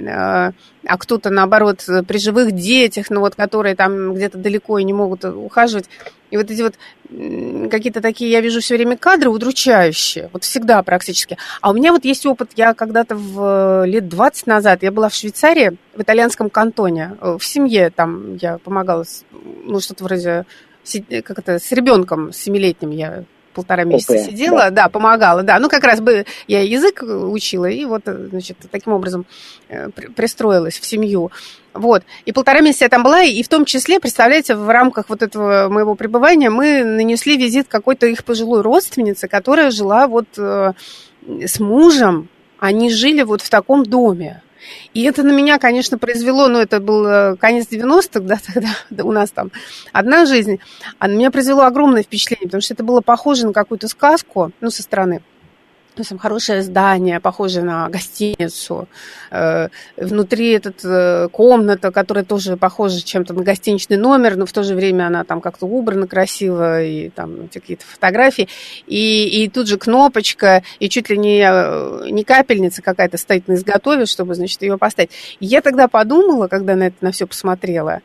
а кто-то, наоборот, при живых детях, ну вот, которые там где-то далеко и не могут ухаживать. И вот эти вот какие-то такие, я вижу все время кадры удручающие, вот всегда практически. А у меня вот есть опыт, я когда-то в лет двадцать назад, я была в Швейцарии, в итальянском кантоне, в семье там я помогала, ну что-то вроде, как это, с ребенком семилетним я полтора месяца okay, сидела, да. да, помогала, да, ну как раз бы я язык учила и вот, значит, таким образом пристроилась в семью. Вот. И полтора месяца я там была, и в том числе, представляете, в рамках вот этого моего пребывания мы нанесли визит какой-то их пожилой родственнице, которая жила вот э, с мужем, они жили вот в таком доме. И это на меня, конечно, произвело, ну, это был конец девяностых, да, тогда у нас там одна жизнь, а на меня произвело огромное впечатление, потому что это было похоже на какую-то сказку, ну, со стороны. То есть там хорошее здание, похожее на гостиницу. Э, внутри эта э, комната, которая тоже похожа чем-то на гостиничный номер, но в то же время она там как-то убрана красиво, и там какие-то фотографии. И, и тут же кнопочка, и чуть ли не, не капельница какая-то стоит на изготове, чтобы, значит, ее поставить. И я тогда подумала, когда на это на все посмотрела,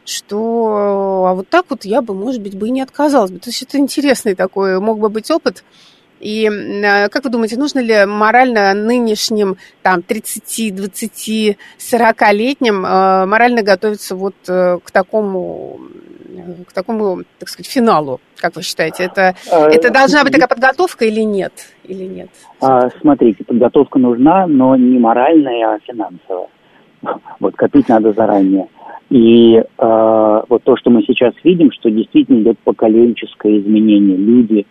что а вот так вот я бы, может быть, бы и не отказалась бы. То есть это интересный такой мог бы быть опыт. И как вы думаете, нужно ли морально нынешним там тридцати, двадцати, сорокалетним э, морально готовиться вот э, к такому, к такому, так сказать, финалу? Как вы считаете, это, а, это должна быть такая подготовка или нет? Или нет? А, смотрите, подготовка нужна, но не моральная, а финансовая. Вот копить надо заранее. И э, вот то, что мы сейчас видим, что действительно идет поколенческое изменение. Люди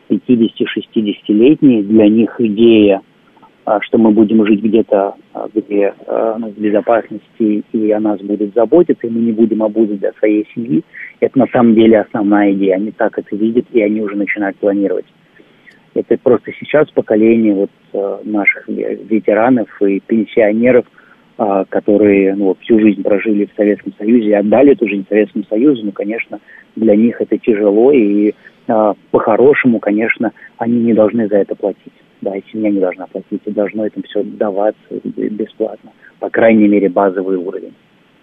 пятидесяти-шестидесятилетние, для них идея, что мы будем жить где-то, где, ну, в безопасности, и о нас будут заботиться, и мы не будем обузой для своей семьи, это на самом деле основная идея. Они так это видят, и они уже начинают планировать. Это просто сейчас поколение вот наших ветеранов и пенсионеров, которые, ну, всю жизнь прожили в Советском Союзе и отдали эту жизнь Советскому Союзу, ну, конечно, для них это тяжело, и а, по-хорошему, конечно, они не должны за это платить. Да, и семья не должна платить, и должно это все даваться бесплатно. По крайней мере, базовый уровень.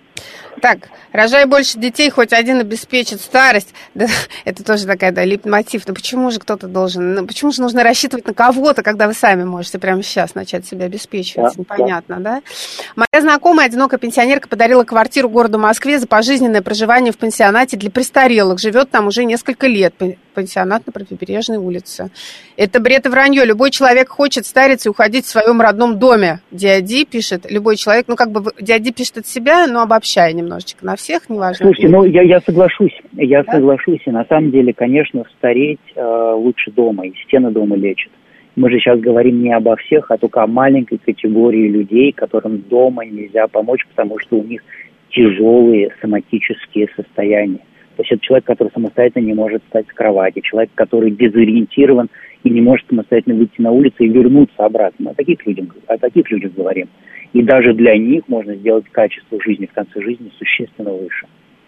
Так, рожай больше детей, хоть один обеспечит старость. Да, это тоже такая, да, лейтмотив. Ну почему же кто-то должен, ну почему же нужно рассчитывать на кого-то, когда вы сами можете прямо сейчас начать себя обеспечивать? Да, непонятно, да. да? Моя знакомая, одинокая пенсионерка, подарила квартиру городу Москве за пожизненное проживание в пансионате для престарелых. Живет там уже несколько лет. Пансионат на Правобережной улице. Это бред и вранье. Любой человек хочет стариться и уходить в своем родном доме. Диади пишет, любой человек, ну как бы Диади пишет от себя, но обобщая немножечко на всех, неважно. Слушайте, ну я, я соглашусь, я да? соглашусь. И на самом деле, конечно, стареть э, лучше дома, и стены дома лечат. Мы же сейчас говорим не обо всех, а только о маленькой категории людей, которым дома нельзя помочь, потому что у них тяжелые соматические состояния. То есть это человек, который самостоятельно не может встать с кровати, человек, который дезориентирован и не может самостоятельно выйти на улицу и вернуться обратно. Мы о таких людях, о таких людях говорим. И даже для них можно сделать качество жизни в конце жизни существенно выше.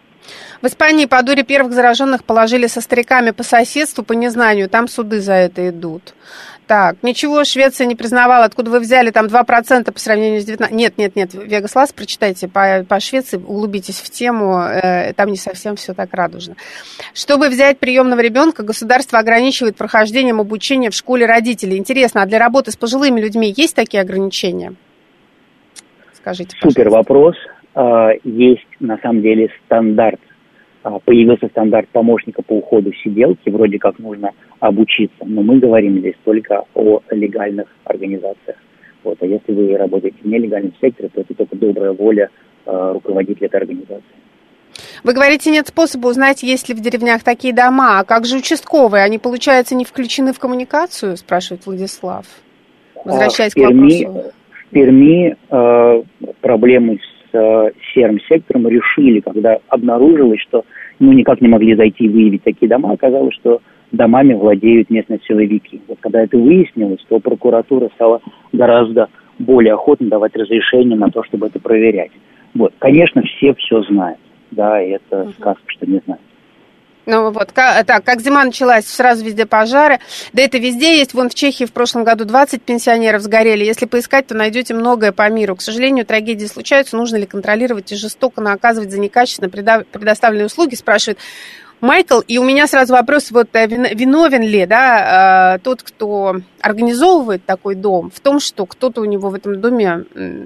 В Испании по дуре первых зараженных положили со стариками по соседству, по незнанию. Там суды за это идут. Так, ничего, Швеция не признавала, откуда вы взяли там два процента по сравнению с девятнадцатым. Нет, нет, нет, Вегас Лас, прочитайте по, по Швеции, углубитесь в тему, э, там не совсем все так радужно. Чтобы взять приемного ребенка, государство ограничивает прохождением обучения в школе родителей. Интересно, а для работы с пожилыми людьми есть такие ограничения? Скажите, пожалуйста. Супер вопрос. Есть на самом деле стандарт. Появился стандарт помощника по уходу сиделки. Вроде как нужно обучиться. Но мы говорим здесь только о легальных организациях. Вот. А если вы работаете в нелегальном секторе, то это только добрая воля руководителя этой организации. Вы говорите, нет способа узнать, есть ли в деревнях такие дома. А как же участковые? Они, получается, не включены в коммуникацию, спрашивает Владислав. Возвращаясь в Перми, к вопросу. В Перми э, проблемы с э, серым сектором решили, когда обнаружилось, что ну, никак не могли зайти и выявить такие дома. Оказалось, что домами владеют местные силовики. Вот когда это выяснилось, то прокуратура стала гораздо более охотно давать разрешение на то, чтобы это проверять. Вот. Конечно, все все знают. Да, и это угу. сказка, что не знаю. Ну вот, как, так, как зима началась, сразу везде пожары. Да это везде есть. Вон в Чехии в прошлом году двадцать пенсионеров сгорели. Если поискать, то найдете многое по миру. К сожалению, трагедии случаются. Нужно ли контролировать и жестоко наказывать за некачественно предоставленные услуги, спрашивает Майкл. И у меня сразу вопрос, вот виновен ли, да, тот, кто организовывает такой дом, в том, что кто-то у него в этом доме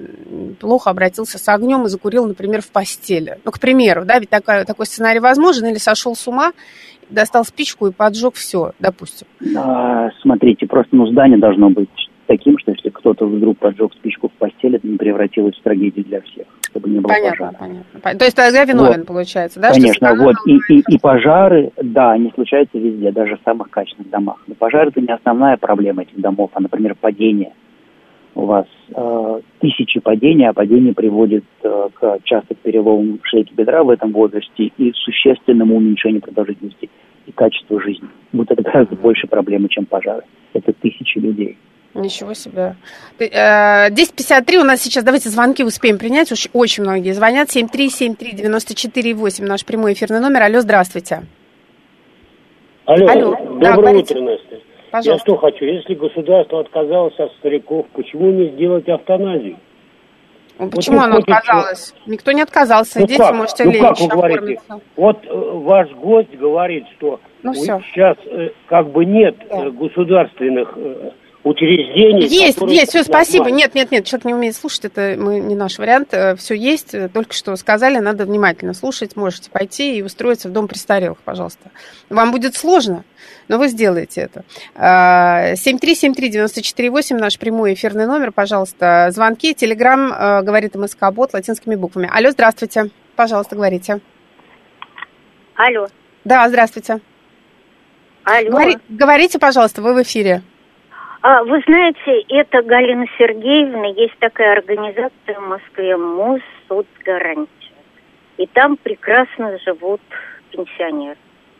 плохо обратился с огнем и закурил, например, в постели. Ну, к примеру, да, ведь такой, такой сценарий возможен, или сошел с ума, достал спичку и поджег все, допустим. А, смотрите, просто ну, здание должно быть таким, что если кто-то вдруг поджег спичку в постели, это не превратилось в трагедию для всех, чтобы не было понятно, пожара. Понятно. То есть тогда виновен, вот. Получается, да? Конечно, что вот, и, и, и пожары, да, они случаются везде, даже в самых качественных домах. Но пожары – это не основная проблема этих домов, а, например, падение. У вас э, тысячи падений, а падение приводит э, к часто переломам шейки бедра в этом возрасте и существенному уменьшению продолжительности и качества жизни. Вот это гораздо больше проблемы, чем пожары. Это тысячи людей. Ничего себе. десять пятьдесят три у нас сейчас, давайте звонки успеем принять, уж очень многие звонят. семь три семь три девяносто четыре восемь, наш прямой эфирный номер. Алло, здравствуйте. Алло, Алло. Доброе Да, утро, Настя. Пожалуйста. Я что хочу, если государство отказалось от стариков, почему не сделать эвтаназию? Почему вот оно отказалось? Что... Никто не отказался, ну идите, как? можете ну лечь, как вы говорите? Вот э, ваш гость говорит, что ну, сейчас э, как бы нет да. э, государственных... Э, учреждений. Есть, есть, все, спасибо. Нет, нет, нет, человек не умеет слушать, это мы, не наш вариант. Все есть, только что сказали, надо внимательно слушать. Можете пойти и устроиться в дом престарелых, пожалуйста. Вам будет сложно, но вы сделаете это. семь три семь три девяносто четыре восемь, наш прямой эфирный номер, пожалуйста. Звонки, телеграм, говорит МСК-бот латинскими буквами. Алло, здравствуйте. Пожалуйста, говорите. Алло. Да, здравствуйте. Алло. Говори, говорите, пожалуйста, вы в эфире. А, вы знаете, это Галина Сергеевна, есть такая организация в Москве «Моссоцгарантия». И там прекрасно живут пенсионеры.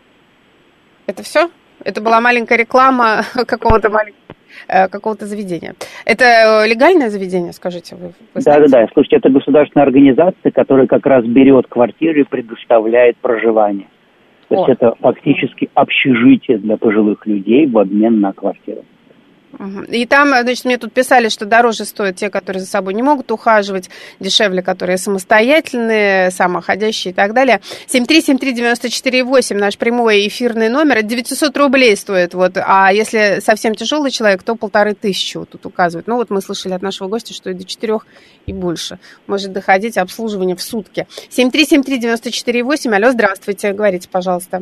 Это все? Это была маленькая реклама какого-то маленького какого-то заведения. Это легальное заведение, скажите? Вы, вы Да-да-да, слушайте, это государственная организация, которая как раз берет квартиры и предоставляет проживание. То О. есть это фактически общежитие для пожилых людей в обмен на квартиру. И там, значит, мне тут писали, что дороже стоят те, которые за собой не могут ухаживать, дешевле, которые самостоятельные, самоходящие и так далее. семь три семь три девяносто четыре восемь, наш прямой эфирный номер, девятьсот рублей стоит, вот, а если совсем тяжелый человек, то полторы тысячи вот тут указывают. Ну вот мы слышали от нашего гостя, что и до четырех и больше может доходить обслуживание в сутки. семь три семь три девяносто четыре восемь, алло, здравствуйте, говорите, пожалуйста.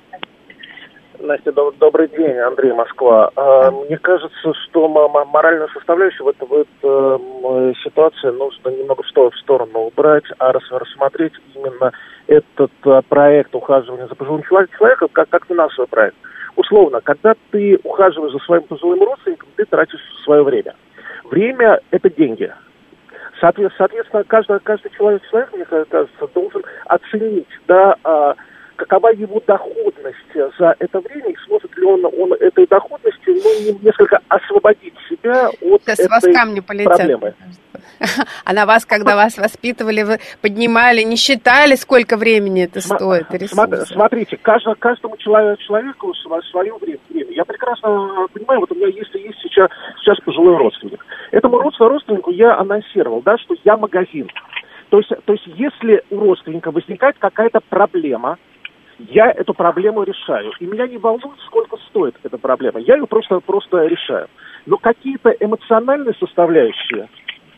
Настя, добрый день, Андрей, Москва. Мне кажется, что моральную составляющую в этой, в этой ситуации нужно немного в сторону убрать, а рассмотреть именно этот проект ухаживания за пожилым человеком как, как финансовый проект. Условно, когда ты ухаживаешь за своим пожилым родственником, ты тратишь свое время. Время – это деньги. Соответственно, каждый, каждый человек, человек, мне кажется, должен оценить, да, какова его доходность за это время, и сможет ли он, он этой доходностью ну, несколько освободить себя от Сейчас этой вас камни полетят. Проблемы. А на вас, когда вас воспитывали, вы поднимали, не считали, сколько времени это стоит? Смотрите, смотрите каждому, каждому человеку, человеку свое время. Я прекрасно понимаю, вот у меня есть, есть сейчас, сейчас пожилой родственник. Этому родственнику я анонсировал, да, что я магазин. То есть, то есть если у родственника возникает какая-то проблема, я эту проблему решаю. И меня не волнует, сколько стоит эта проблема. Я ее просто, просто решаю. Но какие-то эмоциональные составляющие,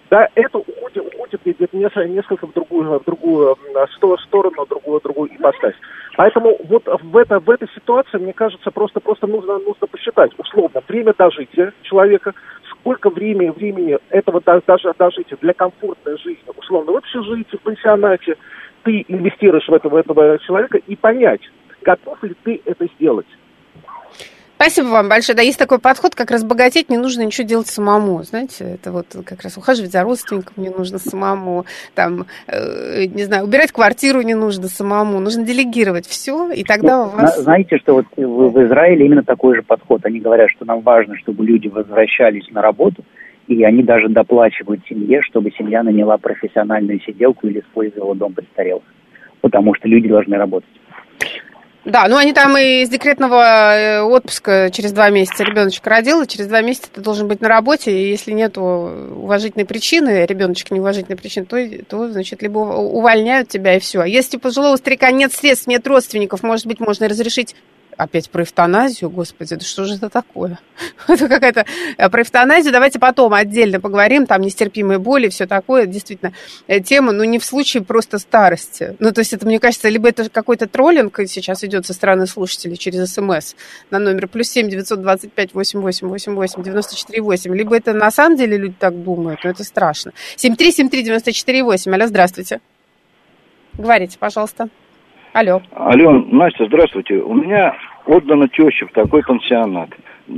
да, это уходит, уходит где-то несколько в другую, в другую сторону, в другую, в другую ипостась. Поэтому вот в, это, в этой ситуации, мне кажется, просто, просто нужно, нужно посчитать, условно, время дожития человека, сколько времени, времени этого даже дожития для комфортной жизни, условно, в общежитии, в пенсионате, ты инвестируешь в этого, в этого человека и понять, готов ли ты это сделать. Спасибо вам большое. Да, есть такой подход, как разбогатеть, не нужно ничего делать самому. Знаете, это вот как раз ухаживать за родственником не нужно самому, там, э, не знаю, убирать квартиру не нужно самому, нужно делегировать все, и тогда ну, у вас... Знаете, что вот в, в Израиле именно такой же подход. Они говорят, что нам важно, чтобы люди возвращались на работу, и они даже доплачивают семье, чтобы семья наняла профессиональную сиделку или использовала дом престарелых. Потому что люди должны работать. Да, ну они там и из декретного отпуска через два месяца ребеночек родил, и через два месяца ты должен быть на работе, и если нет уважительной причины, ребеночек неуважительной причины, то, то, значит, либо увольняют тебя, и все. А если у пожилого старика нет средств, нет родственников, может быть, можно разрешить... Опять про эвтаназию, господи, да что же это такое? Это какая-то... Про эвтаназию давайте потом отдельно поговорим, там нестерпимые боли, все такое, действительно, тема, но не в случае просто старости. Ну, то есть это, мне кажется, либо это какой-то троллинг сейчас идет со стороны слушателей через СМС на номер плюс семь девятьсот двадцать пять восемьдесят восемь восемьдесят восемь девяносто четыре восемь, либо это на самом деле люди так думают, но это страшно. семь три семь три девяносто четыре восемь, алло, здравствуйте. Говорите, пожалуйста. Алло. Алло, Настя, здравствуйте. У меня отдана теща в такой пансионат.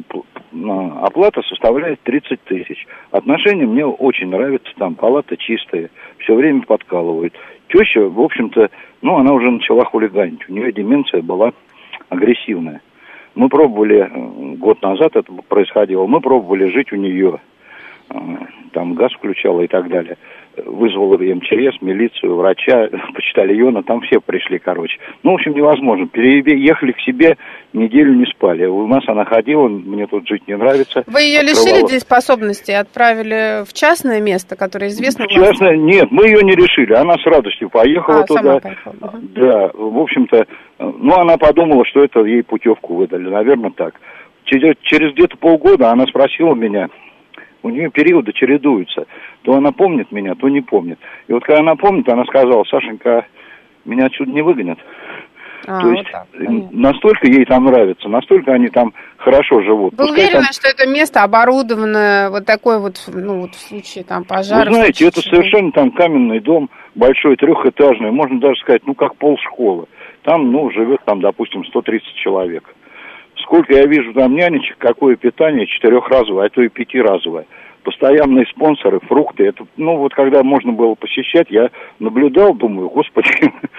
Оплата составляет тридцать тысяч. Отношения мне очень нравятся, там палата чистая, все время подкалывают. Теща, в общем-то, ну, она уже начала хулиганить. У нее деменция была агрессивная. Мы пробовали, год назад это происходило, мы пробовали жить у нее. Там газ включала и так далее. Вызвала МЧС, милицию, врача, почтальона, там все пришли, короче. Ну, в общем, невозможно. Переехали к себе, неделю не спали. У нас она ходила, мне тут жить не нравится. Вы ее Открывала... лишили дееспособности, отправили в частное место, которое известно? В частное? Нет, мы ее не решили. Она с радостью поехала а, туда. Сама поехала. Угу. Да, в общем-то, ну, она подумала, что это ей путевку выдали. Наверное, так. Через, через где-то полгода она спросила меня... У нее периоды чередуются. То она помнит меня, то не помнит. И вот когда она помнит, она сказала: Сашенька, меня отсюда не выгонят. А, то есть вот так, настолько ей там нравится, настолько они там хорошо живут. Вы Пускай уверены, там... что это место оборудовано вот такой вот, ну вот в случае там пожара? Вы знаете, это совершенно там каменный дом, большой, трехэтажный, можно даже сказать, ну как полшколы. Там, ну, живет там, допустим, сто тридцать человек. Сколько я вижу там нянечек, какое питание, четырехразовое, а то и пятиразовое. Постоянные спонсоры, фрукты. Это, ну, вот когда можно было посещать, я наблюдал, думаю, господи.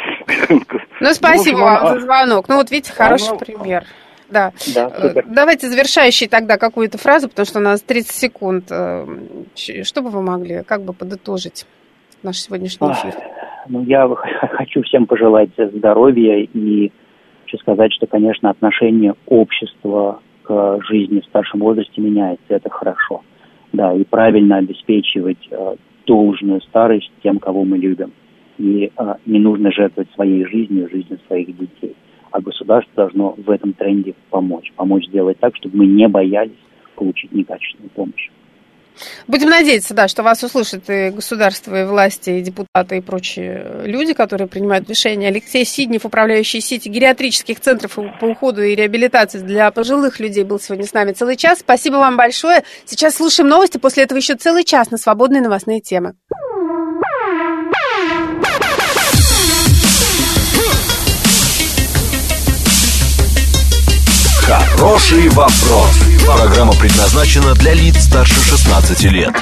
Ну, спасибо вам за звонок. Ну, вот видите, хороший пример. Да. Давайте завершающий тогда какую-то фразу, потому что у нас тридцать секунд. Что бы вы могли, как бы подытожить наш сегодняшний эфир? Ну, я хочу всем пожелать здоровья и хочу сказать, что, конечно, отношение общества к жизни в старшем возрасте меняется, это хорошо. Да, и правильно обеспечивать э, должную старость тем, кого мы любим. И э, не нужно жертвовать своей жизнью, жизнью своих детей. А государство должно в этом тренде помочь. Помочь сделать так, чтобы мы не боялись получить некачественную помощь. Будем надеяться, да, что вас услышат и государство, и власти, и депутаты, и прочие люди, которые принимают решения. Алексей Сиднев, управляющий сети гериатрических центров по уходу и реабилитации для пожилых людей, был сегодня с нами целый час. Спасибо вам большое. Сейчас слушаем новости, после этого еще целый час на свободные новостные темы. Хороший вопрос. Программа предназначена для лиц старше шестнадцати лет.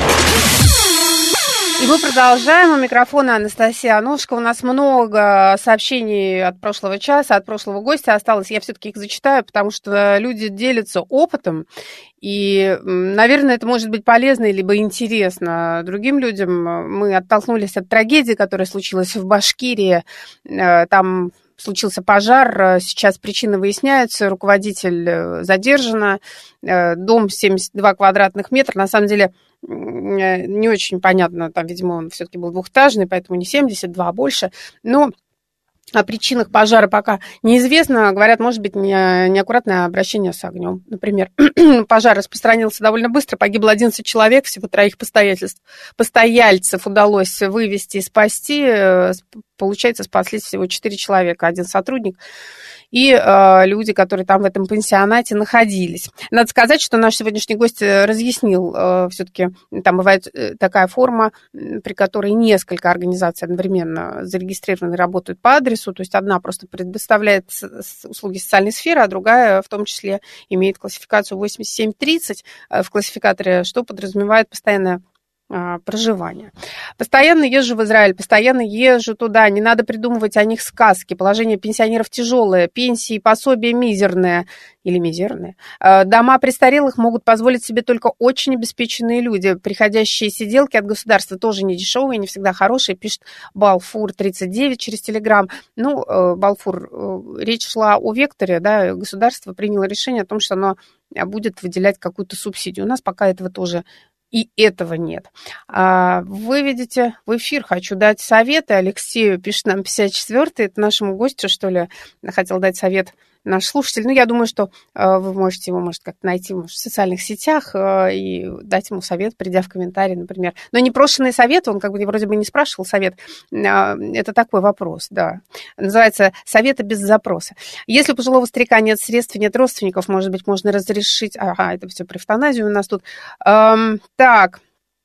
И мы продолжаем. У микрофона Анастасия Аношка. У нас много сообщений от прошлого часа, от прошлого гостя осталось. Я все-таки их зачитаю, потому что люди делятся опытом. И, наверное, это может быть полезно либо интересно другим людям. Мы оттолкнулись от трагедии, которая случилась в Башкирии. Там случился пожар, сейчас причины выясняются, руководитель задержана, дом семьдесят два квадратных метра, на самом деле не очень понятно, там, видимо, он все-таки был двухэтажный, поэтому не семьдесят два, а больше, но О причинах пожара пока неизвестно. Говорят, может быть, не, неаккуратное обращение с огнем. Например, пожар распространился довольно быстро, погибло одиннадцать человек, всего троих постояльцев, постояльцев удалось вывести и спасти. Получается, спаслись всего четыре человека, один сотрудник и э, люди, которые там в этом пансионате находились. Надо сказать, что наш сегодняшний гость разъяснил, э, все-таки там бывает такая форма, при которой несколько организаций одновременно зарегистрированы и работают по адресу, то есть одна просто предоставляет услуги социальной сферы, а другая в том числе имеет классификацию восемьдесят семь тридцать в классификаторе, что подразумевает постоянное проживания. Постоянно езжу в Израиль, постоянно езжу туда, не надо придумывать о них сказки, положение пенсионеров тяжелое, пенсии, пособия мизерные или мизерные. Дома престарелых могут позволить себе только очень обеспеченные люди. Приходящие сиделки от государства тоже не дешевые, не всегда хорошие, пишет Балфур тридцать девять через Телеграм. Ну, Балфур, речь шла о векторе, да, государство приняло решение о том, что оно будет выделять какую-то субсидию. У нас пока этого тоже и этого нет. Вы видите, в эфир хочу дать советы. Алексею пишет нам пятьдесят четвёртый, это нашему гостю, что ли, хотел дать совет наш слушатель. Ну, я думаю, что вы можете его, может, как-то найти может, в социальных сетях и дать ему совет, придя в комментарий, например. Но непрошенный совет, он как бы вроде бы не спрашивал совет. Это такой вопрос, да. Называется «Советы без запроса». Если у пожилого старика нет средств, нет родственников, может быть, можно разрешить... Ага, это все про эвтаназию у нас тут. Эм, так...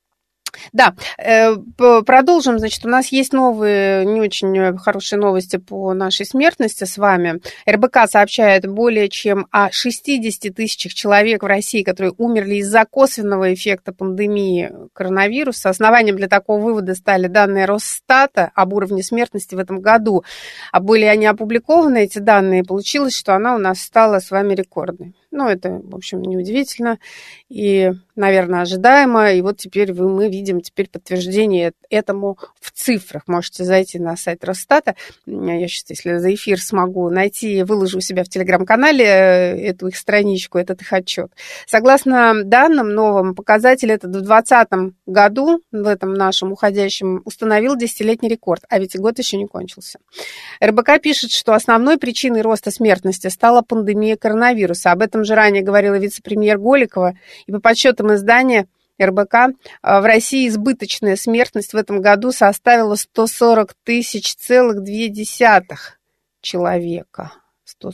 Да, продолжим. Значит, у нас есть новые, не очень хорошие новости по нашей смертности с вами. эр бэ ка сообщает более чем о шестидесяти тысячах человек в России, которые умерли из-за косвенного эффекта пандемии коронавируса. Основанием для такого вывода стали данные Росстата об уровне смертности в этом году. А были они опубликованы, эти данные, получилось, что она у нас стала с вами рекордной. Ну, это, в общем, неудивительно и, наверное, ожидаемо. И вот теперь вы, мы видим теперь подтверждение этому в цифрах. Можете зайти на сайт Росстата. Я сейчас, если за эфир смогу найти, выложу у себя в Телеграм-канале эту их страничку, этот их отчет. Согласно данным, новым показатель этот в двадцатом году, в этом нашем уходящем, установил десятилетний рекорд, а ведь и год еще не кончился. эр бэ ка пишет, что основной причиной роста смертности стала пандемия коронавируса. Об этом же ранее говорила вице-премьер Голикова, и по подсчетам издания эр бэ ка в России избыточная смертность в этом году составила сто сорок тысяч целых две десятых человека. сто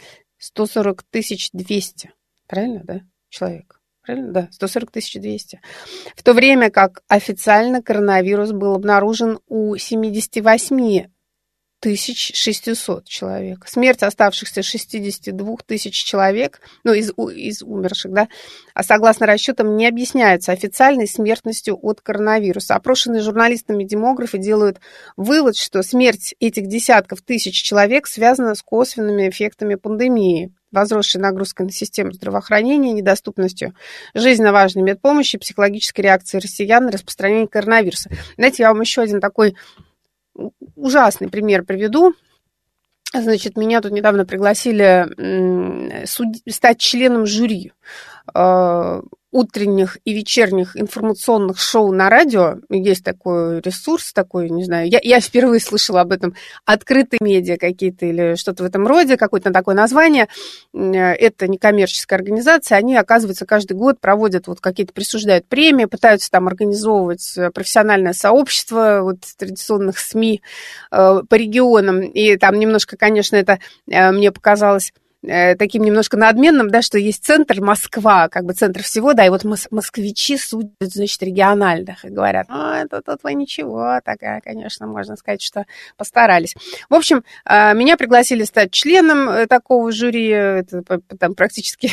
сорок тысяч двести. Правильно, да? Человек. Правильно? Да, сто сорок тысяч двести. В то время как официально коронавирус был обнаружен у семидесяти восьми тысяч шестисот человек. Смерть оставшихся шестидесяти двух тысяч человек, ну, из, из умерших, да, а согласно расчетам не объясняется официальной смертностью от коронавируса. Опрошенные журналистами демографы делают вывод, что смерть этих десятков тысяч человек связана с косвенными эффектами пандемии, возросшей нагрузкой на систему здравоохранения, недоступностью жизненно важной медпомощи, психологической реакции россиян на распространение коронавируса. Знаете, я вам еще один такой ужасный пример приведу. Значит, меня тут недавно пригласили суд... стать членом жюри э, утренних и вечерних информационных шоу на радио. Есть такой ресурс, такой, не знаю, я, я впервые слышала об этом, открытые медиа какие-то или что-то в этом роде, какое-то такое название. Это некоммерческая организация, они, оказывается, каждый год проводят, вот какие-то присуждают премии, пытаются там организовывать профессиональное сообщество вот, традиционных СМИ э, по регионам. И там немножко, конечно, это э, мне показалось таким немножко надменным, да, что есть центр Москва, как бы центр всего, да, и вот мос- москвичи судят, значит, региональных, и говорят, ну, это тут вы ничего, такая, конечно, можно сказать, что постарались. В общем, меня пригласили стать членом такого жюри, это там практически...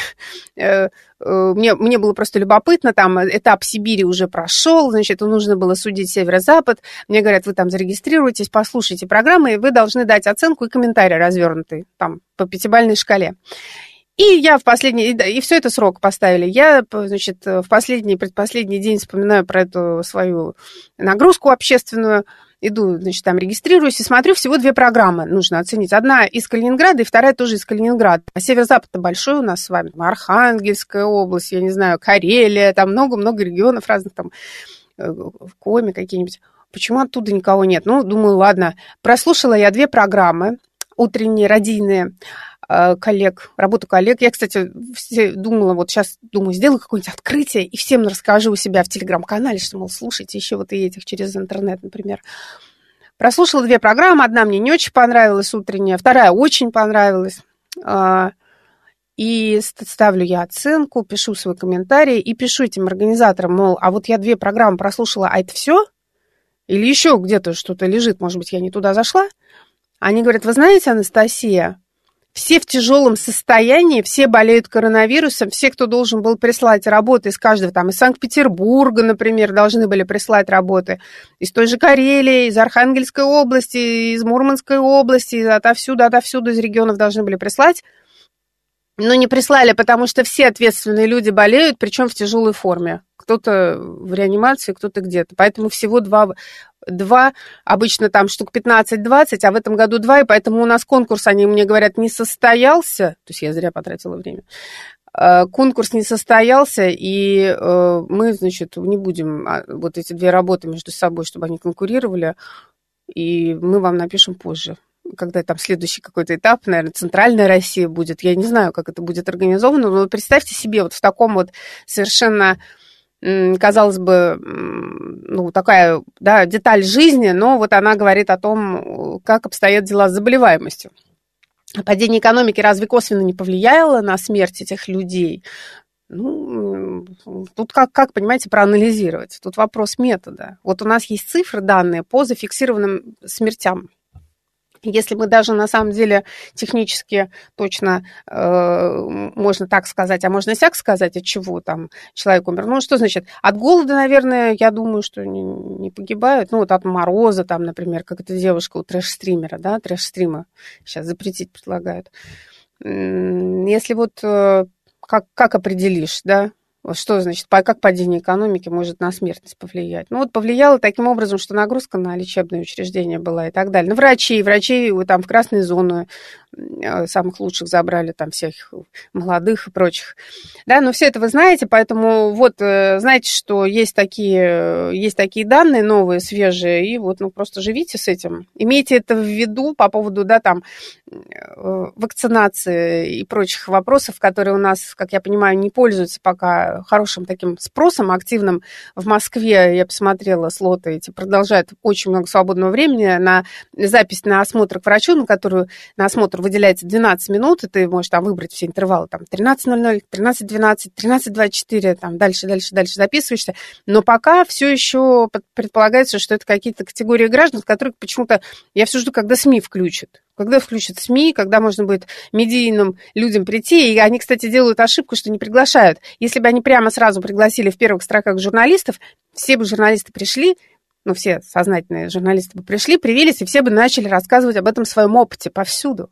Мне, мне было просто любопытно, там этап Сибири уже прошел, значит, нужно было судить северо-запад. Мне говорят, вы там зарегистрируйтесь, послушайте программы, и вы должны дать оценку и комментарий развернутый там по пятибалльной шкале. И я в последний, и все это срок поставили. Я, значит, в последний, предпоследний день вспоминаю про эту свою нагрузку общественную. Иду, значит, там регистрируюсь и смотрю, всего две программы нужно оценить. Одна из Калининграда и вторая тоже из Калининграда. А северо-запад-то большой у нас с вами. Архангельская область, я не знаю, Карелия, там много-много регионов разных, там, в Коми какие-нибудь. почему оттуда никого нет? Ну, думаю, ладно. Прослушала я две программы утренние, радийные, коллег, работу коллег. Я, кстати, думала, вот сейчас, думаю, сделаю какое-нибудь открытие и всем расскажу у себя в телеграм-канале, что, мол, слушайте еще вот и этих через интернет, например. Прослушала две программы. Одна мне не очень понравилась, утренняя, вторая очень понравилась. И ставлю я оценку, пишу свой комментарий и пишу этим организаторам, мол, а вот я две программы прослушала, а это все? Или еще где-то что-то лежит, может быть, я не туда зашла? Они говорят, вы знаете, Анастасия, все в тяжелом состоянии, все болеют коронавирусом, все, кто должен был прислать работы из каждого, там, из Санкт-Петербурга, например, должны были прислать работы, из той же Карелии, из Архангельской области, из Мурманской области, отовсюду, отовсюду из регионов должны были прислать, но не прислали, потому что все ответственные люди болеют, причем в тяжелой форме. Кто-то в реанимации, кто-то где-то. Поэтому всего два, два, обычно там штук пятнадцать-двадцать, а в этом году два, и поэтому у нас конкурс, они мне говорят, не состоялся. То есть я зря потратила время. Конкурс не состоялся, и мы, значит, не будем вот эти две работы между собой, чтобы они конкурировали, и мы вам напишем позже. Когда там следующий какой-то этап, наверное, центральная Россия будет. Я не знаю, как это будет организовано, но представьте себе вот в таком вот совершенно, казалось бы, ну, такая, да, деталь жизни, но вот она говорит о том, как обстоят дела с заболеваемостью. Падение экономики разве косвенно не повлияло на смерть этих людей? Ну, тут как, как, понимаете, проанализировать? Тут вопрос метода. Вот у нас есть цифры, данные по зафиксированным смертям. Если мы даже на самом деле технически точно, э, можно так сказать, а можно сяк сказать, от чего там человек умер. Ну, что значит? От голода, наверное, я думаю, что не, не погибают. Ну, вот от мороза, там, например, как эта девушка у трэш-стримера, да, трэш-стрима сейчас запретить предлагают. Если вот э, как, как определишь, да, что значит, как падение экономики может на смертность повлиять? Ну вот повлияло таким образом, что нагрузка на лечебные учреждения была и так далее. Ну, врачи, врачи там в красную зону самых лучших забрали, там всех молодых и прочих. Да, но все это вы знаете, поэтому вот знаете, что есть такие, есть такие данные новые, свежие, и вот ну просто живите с этим. Имейте это в виду по поводу, да, там, вакцинации и прочих вопросов, которые у нас, как я понимаю, не пользуются пока хорошим таким спросом активным. В Москве, я посмотрела, слоты эти продолжают очень много свободного времени на запись на осмотр к врачу, на которую на осмотр выделяется двенадцать минут, и ты можешь там выбрать все интервалы, там, тринадцать ноль ноль, тринадцать двенадцать, тринадцать двадцать четыре, там, дальше, дальше, дальше записываешься, но пока все еще предполагается, что это какие-то категории граждан, в которых почему-то, я все жду, когда СМИ включат. Когда включат СМИ, когда можно будет медийным людям прийти, и они, кстати, делают ошибку, что не приглашают. Если бы они прямо сразу пригласили в первых строках журналистов, все бы журналисты пришли, ну, все сознательные журналисты бы пришли, привились, и все бы начали рассказывать об этом своем опыте повсюду.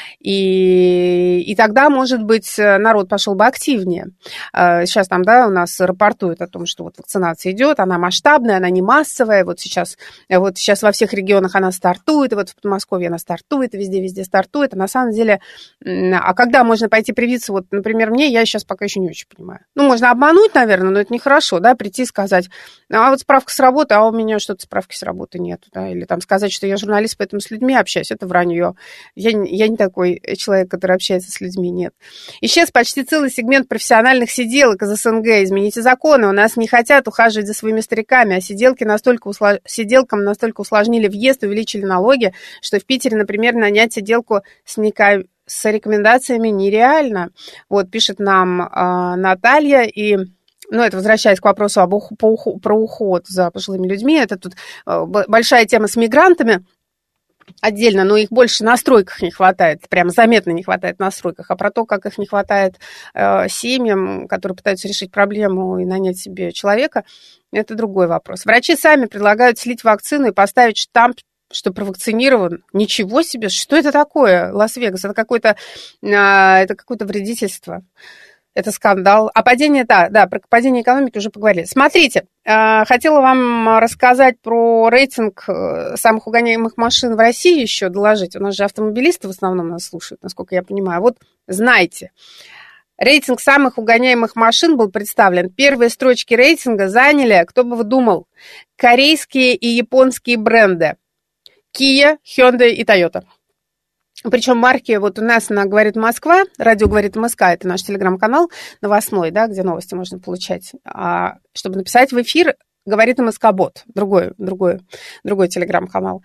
И, и тогда, может быть, народ пошел бы активнее. Сейчас там, да, у нас рапортуют о том, что вот вакцинация идет, она масштабная, она не массовая, вот сейчас, вот сейчас во всех регионах она стартует, и вот в Подмосковье она стартует, и везде-везде стартует, а на самом деле, а когда можно пойти привиться, вот, например, мне, я сейчас пока еще не очень понимаю. Ну, можно обмануть, наверное, но это нехорошо, да, прийти и сказать, а вот справка с работы, а у меня что-то справки с работы нет, да, или там сказать, что я журналист, поэтому с людьми общаюсь, это вранье. Я, я не такой человек, который общается с людьми, нет. Исчез почти целый сегмент профессиональных сиделок из СНГ. Измените законы, у нас не хотят ухаживать за своими стариками, а сиделки настолько услож... сиделкам настолько усложнили въезд, увеличили налоги, что в Питере, например, нанять сиделку с, нека... с рекомендациями нереально. Вот, пишет нам э, Наталья, и ну, это возвращаясь к вопросу об ух... по ух... про уход за пожилыми людьми, это тут большая тема с мигрантами отдельно, но их больше на стройках не хватает, прям заметно не хватает на стройках, а про то, как их не хватает э, семьям, которые пытаются решить проблему и нанять себе человека, это другой вопрос. Врачи сами предлагают слить вакцину и поставить штамп, что провакцинирован. Ничего себе, что это такое, Лас-Вегас? Это какое-то, э, это какое-то вредительство. Это скандал. А падение, да, да, про падение экономики уже поговорили. Смотрите, хотела вам рассказать про рейтинг самых угоняемых машин в России еще, доложить. У нас же автомобилисты в основном нас слушают, насколько я понимаю. Вот знайте, Рейтинг самых угоняемых машин был представлен. Первые строчки рейтинга заняли, кто бы вы думал, корейские и японские бренды. Kia, Hyundai и Toyota. Причем марки, вот у нас она «Говорит Москва», радио «Говорит МСК», это наш телеграм-канал новостной, да, где новости можно получать. А чтобы написать в эфир, «Говорит МСК-бот», другой, другой, другой телеграм-канал.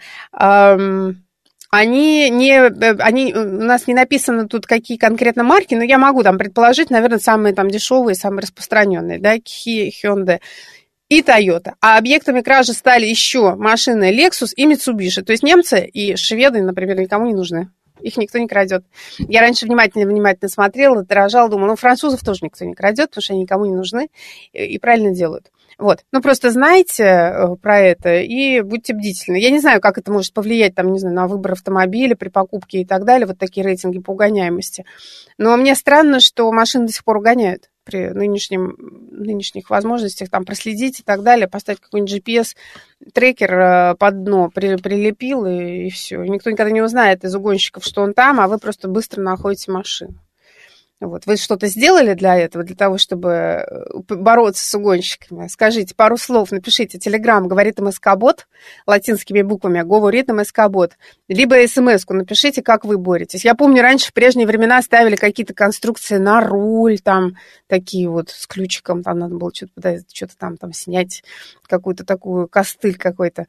Они не, они, у нас не написано тут, какие конкретно марки, но я могу там предположить, наверное, самые там дешевые, самые распространенные, да, Kia, Hyundai и Toyota. А объектами кражи стали еще машины Lexus и Mitsubishi. То есть немцы и шведы, например, никому не нужны. Их никто не крадет. Я раньше внимательно-внимательно смотрела, дорожала, думала, ну, французов тоже никто не крадет, потому что они никому не нужны и правильно делают. Вот. Ну, просто знайте про это и будьте бдительны. Я не знаю, как это может повлиять, там, не знаю, на выбор автомобиля при покупке и так далее, вот такие рейтинги по угоняемости. Но мне странно, что машины до сих пор угоняют при нынешнем, нынешних возможностях там проследить и так далее, поставить какой-нибудь джи пи эс-трекер под дно, при, прилепил, и, и все. Никто никогда не узнает из угонщиков, что он там, а вы просто быстро находите машину. Вот. Вы что-то сделали для этого, для того, чтобы бороться с угонщиками? Скажите пару слов, напишите. Телеграм «Говорит МСК-бот» латинскими буквами, «Говорит МСК-бот». Либо смс-ку напишите, как вы боретесь. Я помню, раньше в прежние времена ставили какие-то конструкции на руль, там, такие вот с ключиком, там надо было что-то, что-то там, там снять, какую-то такую, костыль какой-то.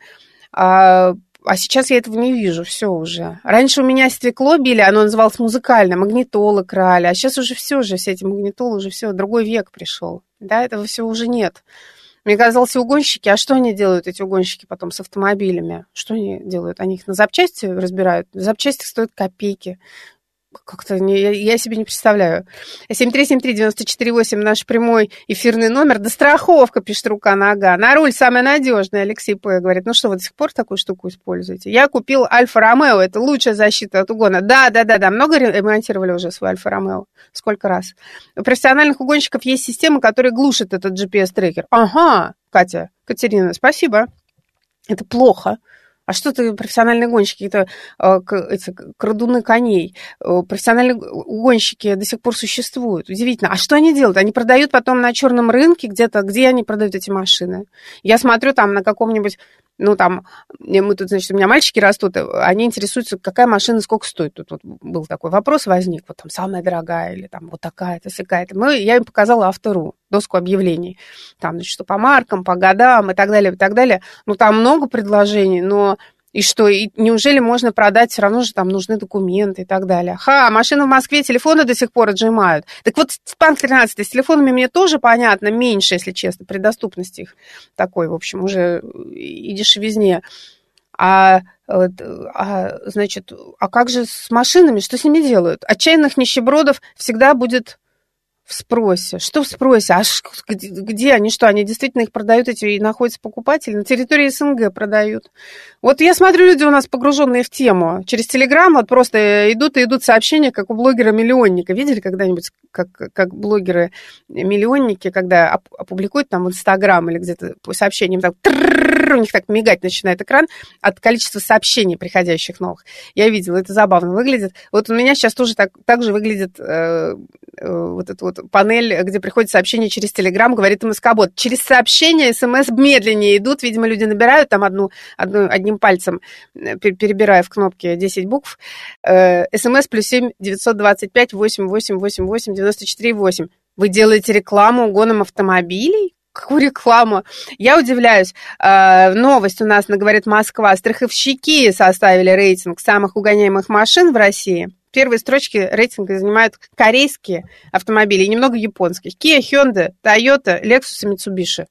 А А сейчас я этого не вижу, все уже. Раньше у меня стекло били, оно называлось музыкальное, магнитолы крали, а сейчас уже все же, все эти магнитолы, уже все, другой век пришел. Да, этого всего уже нет. Мне казалось, угонщики, а что они делают, эти угонщики, потом с автомобилями? Что они делают? Они их на запчасти разбирают? Запчасти стоят копейки. Как-то не, я, я себе не представляю. семь три семь три девять четыре восемь наш прямой эфирный номер. Да страховка, пишет рука-нога. На руль самая надежная, Алексей П. говорит. Ну что, вы до сих пор такую штуку используете? Я купил Альфа-Ромео, это лучшая защита от угона. Да, да, да, да. Много ремонтировали уже свой Альфа-Ромео? Сколько раз? У профессиональных угонщиков есть система, которая глушит этот джи пи эс-трекер. Ага, Катя, Катерина, спасибо. Это плохо. А что ты, профессиональные гонщики, это эти, крадуны коней, профессиональные гонщики до сих пор существуют. Удивительно. А что они делают? Они продают потом на черном рынке где-то, где они продают эти машины? Я смотрю там на каком-нибудь, ну там, мы тут, значит, у меня мальчики растут, они интересуются, какая машина сколько стоит. Тут вот был такой вопрос возник, вот там самая дорогая или там вот такая-то, сякая-то. Мы, я им показала автору, доску объявлений. Там, значит, что по маркам, по годам и так далее, и так далее. Ну, там много предложений, но и что, и неужели можно продать, все равно же там нужны документы и так далее. Ха, машины в Москве, телефоны до сих пор отжимают. Так вот, Спанк тринадцать с телефонами мне тоже понятно, меньше, если честно, при доступности их такой, в общем, уже и дешевизне. А, а, значит, а как же с машинами, что с ними делают? Отчаянных нищебродов всегда будет в спросе. Что в спросе? А где, где они? Что, они действительно их продают, эти и находятся покупатели? На территории СНГ продают. Вот я смотрю, люди у нас погруженные в тему. Через Телеграм вот просто идут и идут сообщения, как у блогера-миллионника. Видели когда-нибудь, как, как блогеры-миллионники, когда опубликуют там в Инстаграм или где-то по сообщениям, так, у них так мигать начинает экран от количества сообщений, приходящих новых. Я видела, это забавно выглядит. Вот у меня сейчас тоже так, так же выглядит э, э, вот эта вот панель, где приходит сообщение через Телеграм, говорит МСК-бот. Через сообщение СМС медленнее идут, видимо, люди набирают там одну, одну, одним пальцем, перебирая в кнопке десять букв. СМС плюс семь девятьсот двадцать пять восемь восемь восемь восемь девяносто четыре восемь. Вы делаете рекламу угоном автомобилей? Какую рекламу? Я удивляюсь. Новость у нас, говорит Москва. Страховщики составили рейтинг самых угоняемых машин в России. Первые строчки рейтинга занимают корейские автомобили и немного японских. Kia, Hyundai, Toyota, Lexus и Mitsubishi.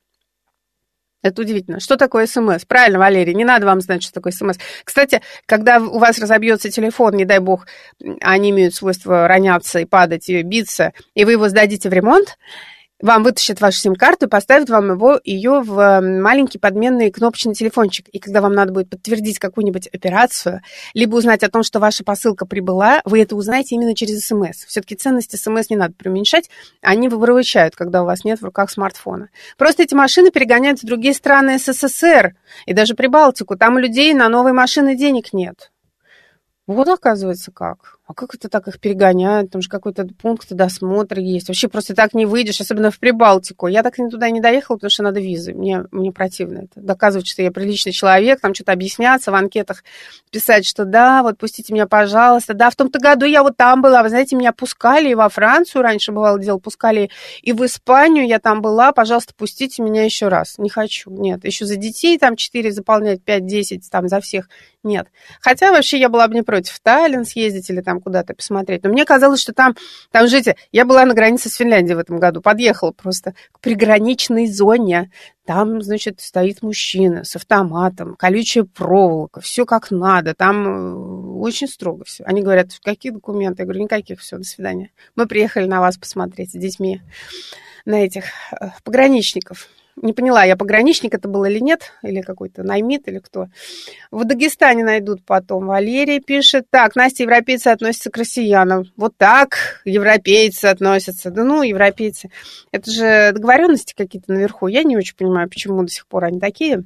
Это удивительно. Что такое СМС? Правильно, Валерий, не надо вам знать, что такое СМС. Кстати, когда у вас разобьется телефон, не дай бог, они имеют свойство роняться и падать, и биться, и вы его сдадите в ремонт, вам вытащат вашу сим-карту и поставят вам его, ее в маленький подменный кнопочный телефончик. И когда вам надо будет подтвердить какую-нибудь операцию, либо узнать о том, что ваша посылка прибыла, вы это узнаете именно через СМС. Все-таки ценность СМС не надо преуменьшать, они выручают, когда у вас нет в руках смартфона. Просто эти машины перегоняют в другие страны СССР и даже Прибалтику. Там у людей на новые машины денег нет. Вот, оказывается, как. А как это так их перегоняют? Там же какой-то пункт досмотра есть. Вообще просто так не выйдешь, особенно в Прибалтику. Я так туда не доехала, потому что надо визы. Мне, мне противно это. Доказывать, что я приличный человек, там что-то объясняться, в анкетах писать, что да, вот пустите меня, пожалуйста. Да, в том-то году я вот там была. Вы знаете, меня пускали и во Францию, раньше бывало дело, пускали и в Испанию, я там была. Пожалуйста, пустите меня еще раз. Не хочу, нет. Еще за детей там четыре заполнять, пять-десять, там за всех. Нет. Хотя вообще я была бы не против в Таллин съездить или там куда-то посмотреть. Но мне казалось, что там, там жите... Я была на границе с Финляндией в этом году. Подъехала просто к приграничной зоне. Там, значит, стоит мужчина с автоматом, колючая проволока, все как надо. Там очень строго все. Они говорят, какие документы? Я говорю, никаких, все, до свидания. Мы приехали на вас посмотреть с детьми, на этих пограничников. Не поняла, я пограничник это был или нет, или какой-то наймит, или кто. В Дагестане найдут потом. Валерий пишет. Так, Настя, европейцы относятся к россиянам. Вот так европейцы относятся. Да ну, европейцы. Это же договоренности какие-то наверху. Я не очень понимаю, почему до сих пор они такие.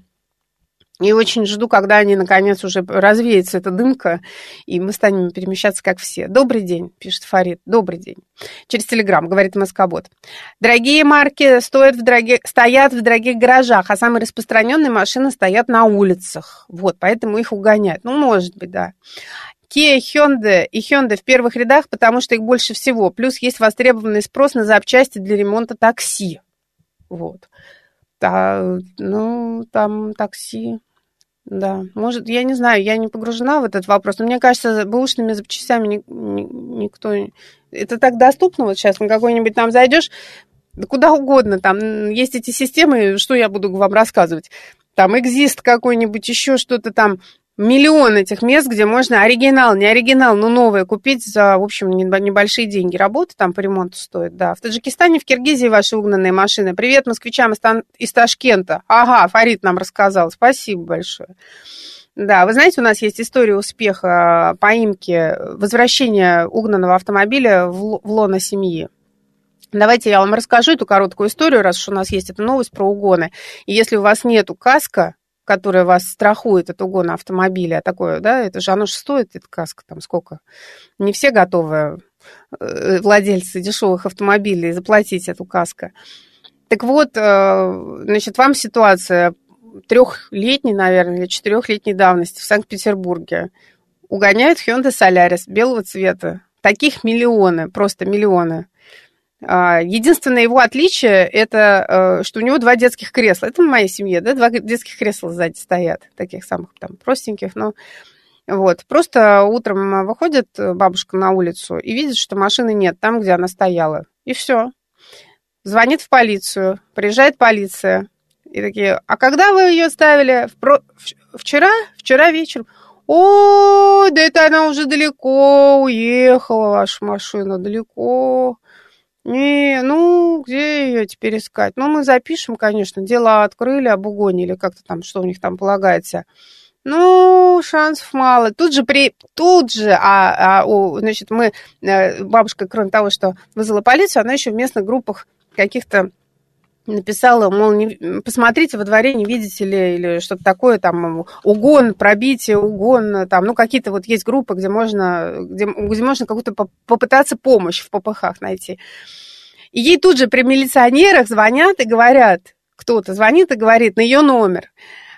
И очень жду, когда они, наконец, уже развеется эта дымка, и мы станем перемещаться, как все. Добрый день, пишет Фарид. Добрый день. Через Телеграм, говорит Москобот. Дорогие марки стоят в дорогих, стоят в дорогих гаражах, а самые распространенные машины стоят на улицах. Вот, поэтому их угоняют. Ну, может быть, да. Kia, Hyundai и Hyundai в первых рядах, потому что их больше всего. Плюс есть востребованный спрос на запчасти для ремонта такси. Вот. Да, ну, там такси, да, может, я не знаю, я не погружена в этот вопрос, но мне кажется, бэушными запчастями ни, ни, никто... Это так доступно, вот сейчас на какой-нибудь там зайдешь, да куда угодно, там есть эти системы, что я буду вам рассказывать, там экзист какой-нибудь, еще что-то там, миллион этих мест, где можно оригинал, не оригинал, но новое купить за, в общем, небольшие деньги. Работа там по ремонту стоит, да. В Таджикистане, в Киргизии ваши угнанные машины. Привет москвичам из, Тан- из Ташкента. Ага, Фарид нам рассказал. Спасибо большое. Да, вы знаете, у нас есть история успеха поимки, возвращения угнанного автомобиля в, в лоно семьи. Давайте я вам расскажу эту короткую историю, раз уж у нас есть эта новость про угоны. И если у вас нету каска, которая вас страхует от угона автомобиля, такое, да, это же оно же стоит, эта каска, там сколько. Не все готовы, владельцы дешевых автомобилей, заплатить эту каску. Так вот, значит, вам ситуация трехлетней, наверное, или четырехлетней давности в Санкт-Петербурге. Угоняют Hyundai Solaris белого цвета. Таких миллионы, просто миллионы. Единственное его отличие, это что у него два детских кресла. Это в моей семье, да, два детских кресла сзади стоят, таких самых там простеньких, но вот. Просто утром выходит бабушка на улицу и видит, что машины нет там, где она стояла. И все. Звонит в полицию, приезжает полиция. И такие, а когда вы ее ставили? Вчера? Вчера вечером. О, да это она уже далеко уехала, ваша машина, далеко. Не, ну, где ее теперь искать? Ну, мы запишем, конечно, дело открыли об угоне, или как-то там, что у них там полагается. Ну, шансов мало. Тут же, при, тут же, а, а, о, значит, мы, бабушка, кроме того, что вызвала полицию, она еще в местных группах каких-то написала, мол, не, посмотрите во дворе, не видите ли, или что-то такое, там, угон, пробитие, угон, там, ну, какие-то вот есть группы, где можно, где, где можно какую-то попытаться помощь в ППХ найти. И ей тут же при милиционерах звонят и говорят, кто-то звонит и говорит на ее номер,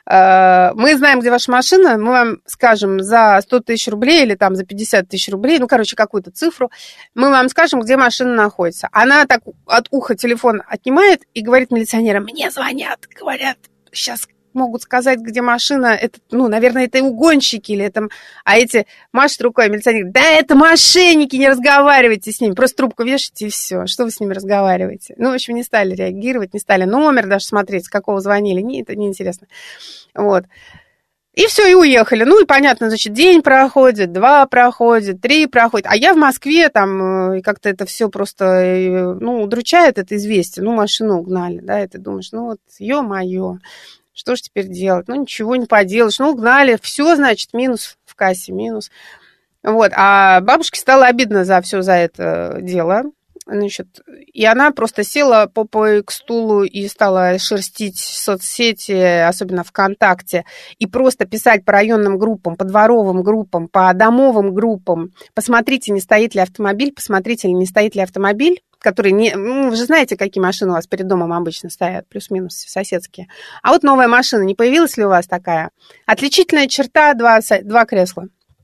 мы знаем, где ваша машина, мы вам скажем за сто тысяч рублей или там за пятьдесят тысяч рублей, ну, короче, какую-то цифру, мы вам скажем, где машина находится. Она так от уха телефон отнимает и говорит милиционерам, мне звонят, говорят, сейчас могут сказать, где машина, это, ну, наверное, это угонщики или это... А эти машут рукой, милиционер говорит, да это мошенники, не разговаривайте с ними, просто трубку вешайте и все, что вы с ними разговариваете? Ну, в общем, не стали реагировать, не стали номер даже смотреть, с какого звонили, не, это неинтересно. Вот. И все, и уехали. Ну, и понятно, значит, день проходит, два проходит, три проходит. А я в Москве, там, и как-то это все просто, ну, удручает это известие. Ну, машину угнали, да, и ты думаешь, ну, вот, ё-моё. Что ж теперь делать? Ну, ничего не поделаешь. Ну, угнали, все, значит, минус в кассе, минус. Вот, а бабушке стало обидно за все за это дело. Значит, и она просто села попой к стулу и стала шерстить соцсети, особенно ВКонтакте, и просто писать по районным группам, по дворовым группам, по домовым группам. Посмотрите, не стоит ли автомобиль, посмотрите, не стоит ли автомобиль, который не... Ну, вы же знаете, какие машины у вас перед домом обычно стоят, плюс-минус соседские. А вот новая машина, не появилась ли у вас такая? Отличительная черта, два, два кресла.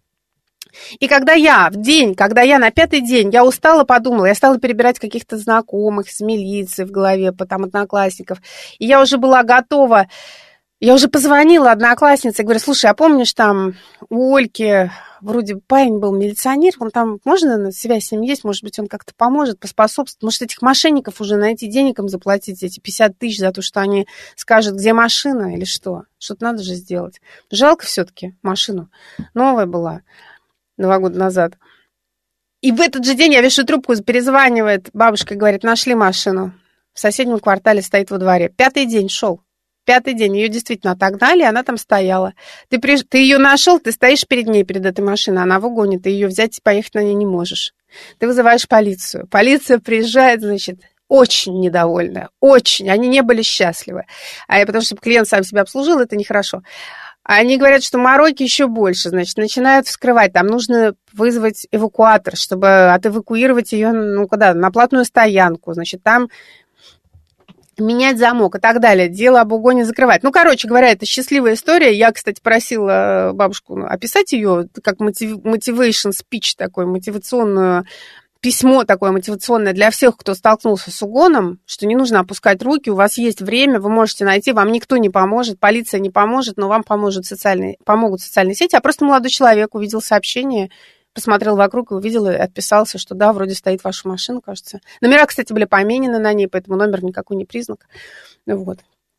И когда я в день, когда я на пятый день, я устала, подумала, я стала перебирать каких-то знакомых с милиции в голове, потом одноклассников, и я уже была готова, я уже позвонила однокласснице, говорю, слушай, а помнишь, там у Ольки вроде парень был милиционер, он там, можно связь с ним есть, может быть, он как-то поможет, поспособствует, может, этих мошенников уже найти, денег им заплатить, эти пятьдесят тысяч за то, что они скажут, где машина или что, что-то надо же сделать. Жалко все-таки машину, новая была. Два года назад. И в этот же день я вешу трубку, перезванивает бабушка и говорит, нашли машину. В соседнем квартале стоит во дворе. Пятый день шел. Пятый день. Ее действительно отогнали, она там стояла. Ты, при... ты ее нашел, ты стоишь перед ней, перед этой машиной, она в угоне, ты ее взять и поехать на ней не можешь. Ты вызываешь полицию. Полиция приезжает, значит, очень недовольная. Очень. Они не были счастливы. А потому что клиент сам себя обслужил, это нехорошо. Они говорят, что мороки еще больше, значит, начинают вскрывать. Там нужно вызвать эвакуатор, чтобы отэвакуировать ее, ну, куда, на платную стоянку. Значит, там менять замок и так далее. Дело об угоне закрывать. Ну, короче говоря, это счастливая история. Я, кстати, просила бабушку описать ее как motivation speech, такой, мотивационную письмо такое мотивационное для всех, кто столкнулся с угоном, что не нужно опускать руки, у вас есть время, вы можете найти, вам никто не поможет, полиция не поможет, но вам поможет социальные, помогут социальные сети. А просто молодой человек увидел сообщение, посмотрел вокруг и увидел, и отписался, что да, вроде стоит ваша машина, кажется. Номера, кстати, были поменены на ней, поэтому номер никакой не признак. Вот.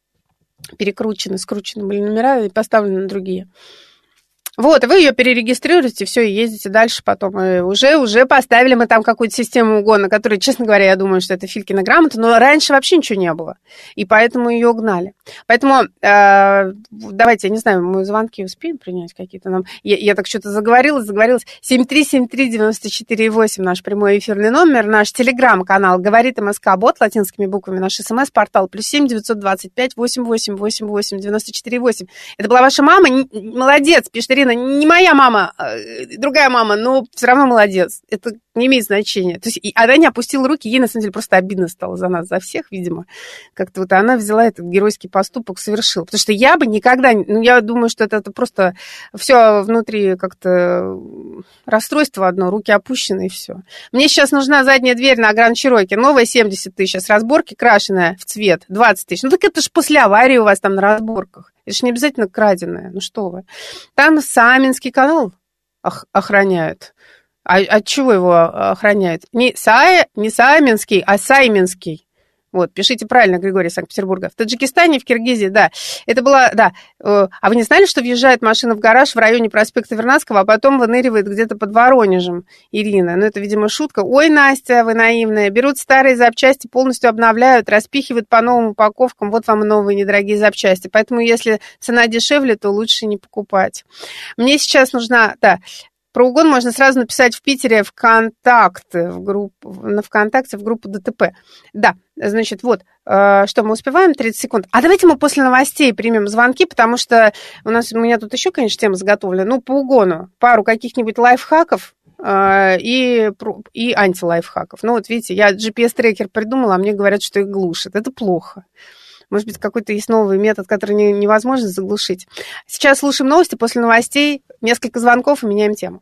Перекручены, скручены были номера и поставлены на другие. Вот, и вы ее перерегистрируете, все, и ездите дальше потом. И уже, уже поставили мы там какую-то систему угона, которая, честно говоря, я думаю, что это Филькина грамота, но раньше вообще ничего не было, и поэтому ее угнали. Поэтому э, давайте, я не знаю, мы звонки успеем принять какие-то нам? Я, я так что-то заговорилась, заговорилась. семь три семь три девять четыре восемь наш прямой эфирный номер, наш телеграм-канал «Говорит МСК Бот» латинскими буквами, наш смс-портал плюс семь девятьсот двадцать пять восемь восемь восемь восемь девяносто четыре восемь. Это была ваша мама? Молодец, пишет Ирина. Не моя мама, другая мама, но все равно молодец. Это не имеет значения. То есть она не опустила руки, ей на самом деле просто обидно стало за нас, за всех, видимо. Как-то вот она взяла этот геройский поступок, совершила. Потому что я бы никогда, ну я думаю, что это, это просто все внутри как-то расстройство одно, руки опущены и все. Мне сейчас нужна задняя дверь на Гранд Чироки, новая семьдесят тысяч, с разборки крашеная в цвет двадцать тысяч. Ну так это ж после аварии у вас там на разборках. Это же не обязательно краденое, ну что вы. Там Сааминский канал ох- охраняют. А от чего его охраняют? Не, Са... не Сааминский, а Сайминский. Вот, пишите правильно, Григорий, Санкт-Петербурга. В Таджикистане, в Киргизии, да. Это было, да. А вы не знали, что въезжает машина в гараж в районе проспекта Вернадского, а потом выныривает где-то под Воронежем, Ирина? Ну, это, видимо, шутка. Ой, Настя, вы наивная. Берут старые запчасти, полностью обновляют, распихивают по новым упаковкам. Вот вам новые недорогие запчасти. Поэтому, если цена дешевле, то лучше не покупать. Мне сейчас нужна, да, про угон можно сразу написать в Питере ВКонтакте, в группу, на ВКонтакте в группу ДТП. Да, значит, вот, э, что мы успеваем, тридцать секунд. А давайте мы после новостей примем звонки, потому что у нас, у меня тут еще, конечно, тема заготовлена, ну, по угону, пару каких-нибудь лайфхаков э, и, и антилайфхаков. Ну, вот видите, я джи пи эс-трекер придумала, а мне говорят, что их глушит. Это плохо. Может быть, какой-то есть новый метод, который не, невозможно заглушить. Сейчас слушаем новости, после новостей несколько звонков и меняем тему.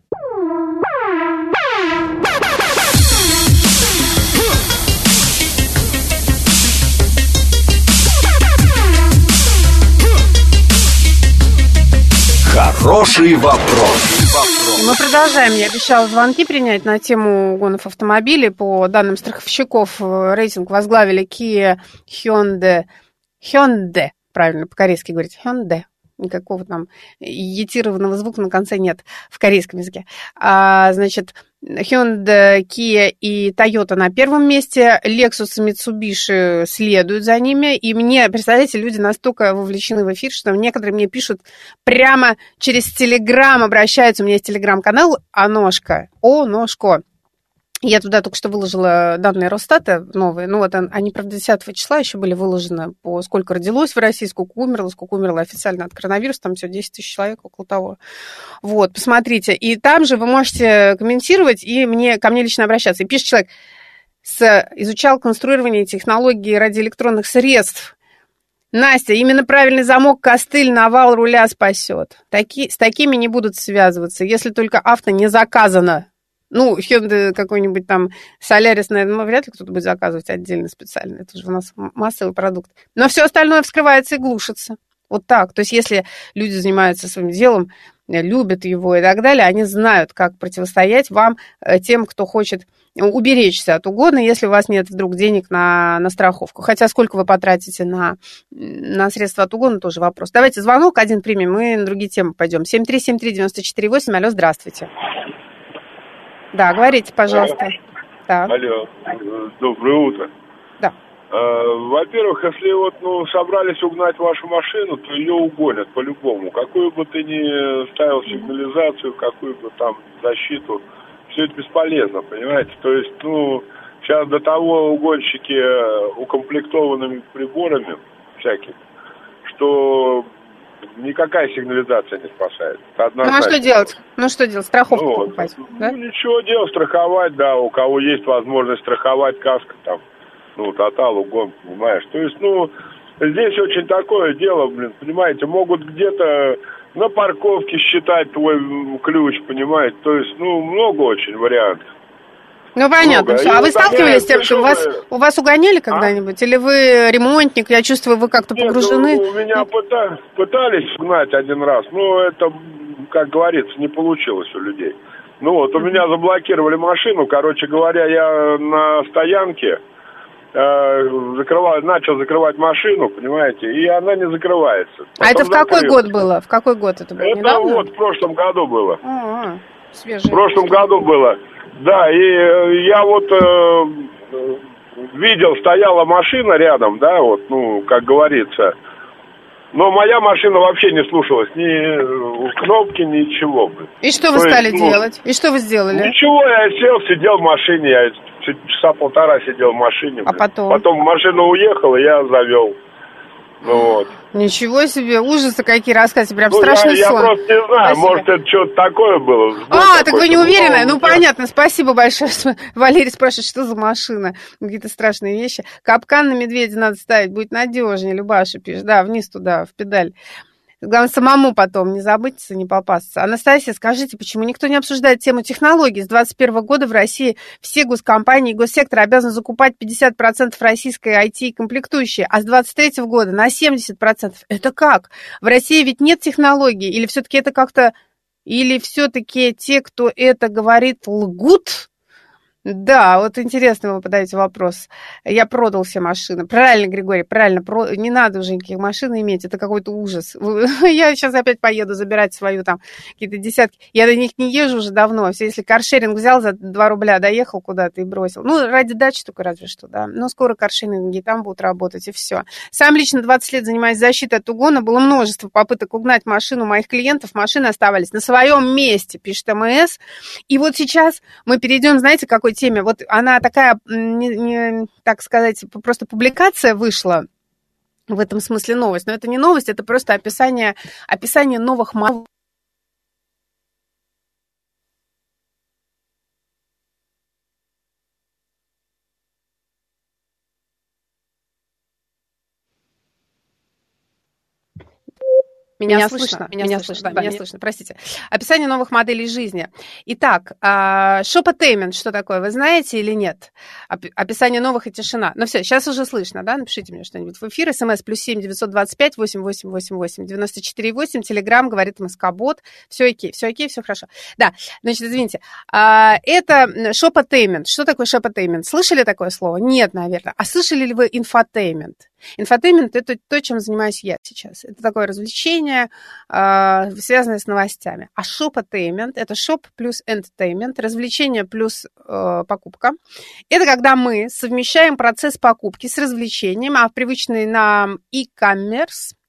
Хороший вопрос. Мы продолжаем. Я обещала звонки принять на тему угонов автомобилей. По данным страховщиков, рейтинг возглавили Kia, Hyundai, Hyundai, правильно по-корейски говорить, Hyundai. Никакого там етированного звука на конце нет в корейском языке. А, значит, Hyundai, Kia и Toyota на первом месте, Lexus и Mitsubishi следуют за ними. И мне, представляете, люди настолько вовлечены в эфир, что некоторые мне пишут прямо через Телеграм, обращаются. У меня есть Телеграм-канал «Оношка». Оношко. Я туда только что выложила данные Росстата новые. Ну, вот они, правда, десятого числа еще были выложены по сколько родилось в России, сколько умерло, сколько умерло официально от коронавируса. Там все десять тысяч человек, около того. Вот, посмотрите. И там же вы можете комментировать и мне, ко мне лично обращаться. И пишет человек, с, изучал конструирование технологии радиоэлектронных средств. Настя, именно правильный замок, костыль, навал руля спасет. Таки, с такими не будут связываться, если только авто не заказано. Ну, Hyundai какой-нибудь там, Solaris, наверное, вряд ли кто-то будет заказывать отдельно специально. Это же у нас массовый продукт. Но все остальное вскрывается и глушится. Вот так. То есть если люди занимаются своим делом, любят его и так далее, они знают, как противостоять вам, тем, кто хочет уберечься от угона, если у вас нет вдруг денег на, на страховку. Хотя сколько вы потратите на, на средства от угона, тоже вопрос. Давайте звонок один примем, мы на другие темы пойдем. семь три семь три девять четыре восемь. Алло, здравствуйте. Да, говорите, пожалуйста. Да. Алло, доброе утро. Да. Во-первых, если вот, ну, собрались угнать вашу машину, то ее угонят по-любому. Какую бы ты ни ставил сигнализацию, какую бы там защиту, все это бесполезно, понимаете? То есть, ну, сейчас до того угонщики укомплектованными приборами всякими, что никакая сигнализация не спасает. Ну, а что делать? Ну, что делать? Страховку ну, покупать, ну, да? Ну, ничего делать, страховать, да, у кого есть возможность страховать, каска там, ну, тотал, угон, понимаешь. То есть, ну, здесь очень такое дело, блин, понимаете, могут где-то на парковке считать твой ключ, понимаете, то есть, ну, много очень вариантов. Ну, понятно. Все. А вы сталкивались с тем, что у вас, у вас угоняли когда-нибудь? А? Или вы ремонтник? Я чувствую, вы как-то Нет, погружены. Ну, у меня пыта... пытались угнать один раз, но это, как говорится, не получилось у людей. Ну вот, у mm-hmm. меня заблокировали машину, короче говоря, я на стоянке э, закрывал, начал закрывать машину, понимаете, и она не закрывается. Потом а это в какой закрылась. год было? В какой год это было? Это недавно? вот в прошлом году было. А-а-а. Свежее. В прошлом году было. Да, и я вот э, видел, стояла машина рядом, да, вот, ну, как говорится. Но моя машина вообще не слушалась ни кнопки, ничего. И что вы То стали есть, делать? Ну, и что вы сделали? Ничего, я сел, сидел в машине, я часа полтора сидел в машине. А потом? Потом машина уехала, я завел. Ну, вот. Ничего себе, ужасы какие рассказываете, прям ну, страшный я, сон. Я просто не знаю, спасибо. Может, это что-то такое было. А, так вы не уверены? Ну, понятно, спасибо большое. Валерий спрашивает, что за машина? Какие-то страшные вещи. Капкан на медведя надо ставить, будет надежнее, Любаша пишет. Да, вниз туда, в педаль. Главное, самому потом не забыться, не попасться. Анастасия, скажите, почему никто не обсуждает тему технологий? С двадцать первого года в России все госкомпании и госсектор обязаны закупать пятьдесят процентов российской ай ти-комплектующей, а с двадцать третьего года на семьдесят процентов. Это как? В России ведь нет технологий? Или все-таки это как-то... Или все-таки те, кто это говорит, лгут? Да, вот интересно вы подаете вопрос. Я продал все машины. Правильно, Григорий, правильно. Про... Не надо уже никаких машин иметь, это какой-то ужас. Я сейчас опять поеду забирать свою там какие-то десятки. Я на них не езжу уже давно. Все, если каршеринг взял за два рубля, доехал куда-то и бросил. Ну, ради дачи только разве что, да. Но скоро каршеринги там будут работать, и все. Сам лично двадцать лет занимаюсь защитой от угона. Было множество попыток угнать машину моих клиентов. Машины оставались на своем месте, пишет МС. И вот сейчас мы перейдем, знаете, какой теме. Вот она такая, не, не, так сказать, просто публикация вышла, в этом смысле новость. Но это не новость, это просто описание, описание новых моделей. Меня, меня слышно, слышно, меня, меня слышно, слышно, да, меня слышно, простите. Описание новых моделей жизни. Итак, шопотеймент, что такое, вы знаете или нет? Описание новых и тишина. Ну все, сейчас уже слышно, да? Напишите мне что-нибудь в эфир. СМС плюс семь девятьсот двадцать пять восемь восемь восемь восемь девяносто четыре восемь. Телеграм, говорит МСК-бот. Все окей, все окей, все хорошо. Да, значит, извините. Это шопотеймент. Что такое шопотеймент? Слышали такое слово? Нет, наверное. А слышали ли вы инфотеймент? Инфотеймент – это то, чем занимаюсь я сейчас. Это такое развлечение, э, связанное с новостями. А шопотеймент – это шоп плюс энтетеймент, развлечение плюс э, покупка. Это когда мы совмещаем процесс покупки с развлечением, а в привычный нам e-commerce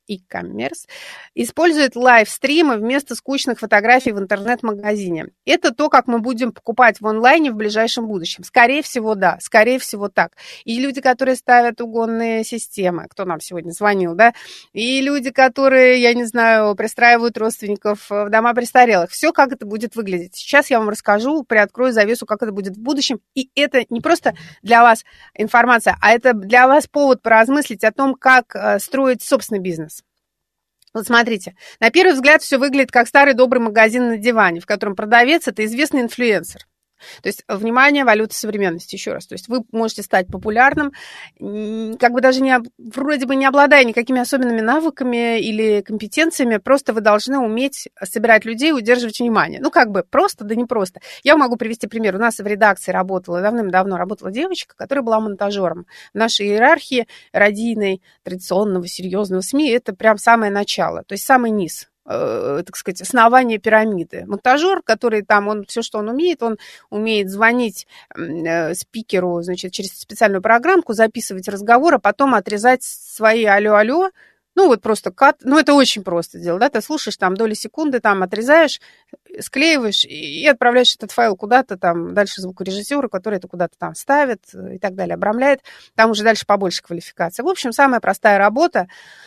e-commerce, использует лайвстримы вместо скучных фотографий в интернет-магазине. Это то, как мы будем покупать в онлайне в ближайшем будущем. Скорее всего, да, скорее всего так. И люди, которые ставят угонные системы, кто нам сегодня звонил, да, и люди, которые, я не знаю, пристраивают родственников в дома престарелых. Все, как это будет выглядеть. Сейчас я вам расскажу, приоткрою завесу, как это будет в будущем. И это не просто для вас информация, а это для вас повод поразмыслить о том, как строить собственный бизнес. Вот смотрите, на первый взгляд все выглядит как старый добрый магазин на диване, в котором продавец – это известный инфлюенсер. То есть, внимание, валюта современности, еще раз. То есть, вы можете стать популярным, как бы даже не, вроде бы не обладая никакими особенными навыками или компетенциями, просто вы должны уметь собирать людей и удерживать внимание. Ну, как бы просто, да не просто. Я могу привести пример. У нас в редакции работала, давным-давно работала девочка, которая была монтажером. В нашей иерархии радийной, традиционного, серьезного СМИ это прям самое начало, то есть самый низ. Так сказать, основание пирамиды. Монтажер, который там, он все, что он умеет, он умеет звонить э, спикеру, значит, через специальную программку, записывать разговор, а потом отрезать свои алло-алло, ну, вот просто кат, ну, это очень просто дело, да, ты слушаешь там доли секунды, там отрезаешь, склеиваешь и отправляешь этот файл куда-то там, дальше звукорежиссеру, который это куда-то там ставит и так далее, обрамляет, там уже дальше побольше квалификации. В общем, самая простая работа,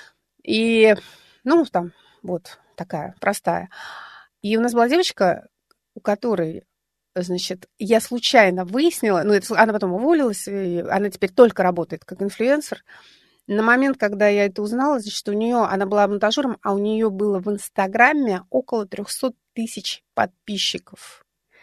и, ну, там, вот, такая простая. И у нас была девочка, у которой, значит, я случайно выяснила, ну, это, она потом уволилась, и она теперь только работает как инфлюенсер. На момент, когда я это узнала, значит, у нее, она была монтажером, а у нее было в Инстаграме около триста тысяч подписчиков.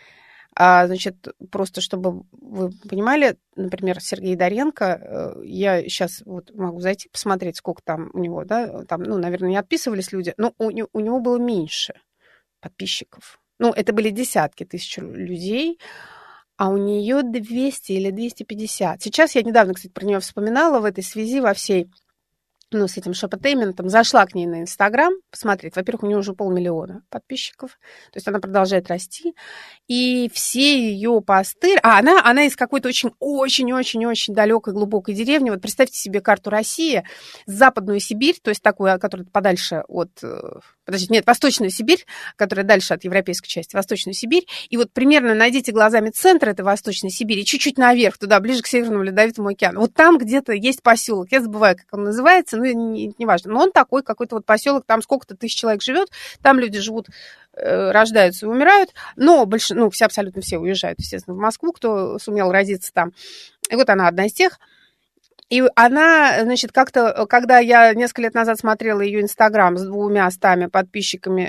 А, значит, просто чтобы вы понимали, например, Сергей Доренко, я сейчас вот могу зайти посмотреть, сколько там у него, да, там, ну, наверное, не отписывались люди, но у, у него было меньше подписчиков. Ну, это были десятки тысяч людей, а у нее двести или двести пятьдесят. Сейчас я недавно, кстати, про нее вспоминала в этой связи во всей, ну, с этим шопотейментом, зашла к ней на Инстаграм посмотреть. Во-первых, у нее уже полмиллиона подписчиков, то есть она продолжает расти, и все ее посты... А, она, она из какой-то очень-очень-очень-очень далекой, глубокой деревни. Вот представьте себе карту России, Западную Сибирь, то есть такую, которая подальше от... Подождите, нет, Восточную Сибирь, которая дальше от европейской части, Восточную Сибирь, и вот примерно найдите глазами центр этой Восточной Сибири, чуть-чуть наверх, туда, ближе к Северному Ледовитому океану. Вот там где-то есть поселок, я забываю, как он называется, ну, не, не важно, но он такой, какой-то вот поселок, там сколько-то тысяч человек живет, там люди живут, э, рождаются и умирают, но больше, ну, все, абсолютно все уезжают, естественно, в Москву, кто сумел родиться там. И вот она одна из тех. И она, значит, как-то, когда я несколько лет назад смотрела ее Инстаграм с двумя стами подписчиками,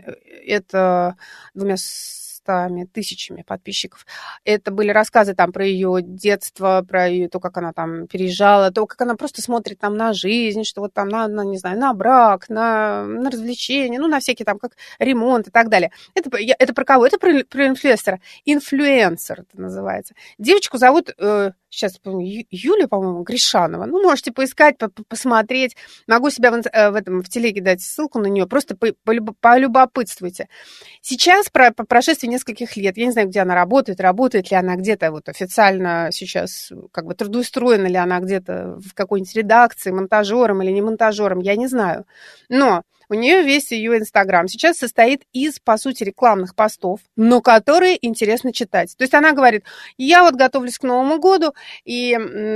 это двумя стами тысячами подписчиков, это были рассказы там про ее детство, про ее, то, как она там переезжала, то, как она просто смотрит там на жизнь, что вот там на, на не знаю, на брак, на, на развлечения, ну, на всякие там, как ремонт и так далее. Это, это про кого? Это про, про инфлюенсера. Инфлюенсер это называется. Девочку зовут... Э, сейчас, Юлия, по-моему, Гришанова. Ну, можете поискать, посмотреть. Могу себя в, в этом в телеге дать ссылку на нее. Просто полюбопытствуйте. Сейчас, про, по прошествии нескольких лет, я не знаю, где она работает, работает ли она где-то вот официально сейчас, как бы трудоустроена ли она где-то в какой-нибудь редакции, монтажером или не монтажером, я не знаю. Но у нее весь ее Инстаграм сейчас состоит из, по сути, рекламных постов, но которые интересно читать. То есть она говорит, я вот готовлюсь к Новому году, и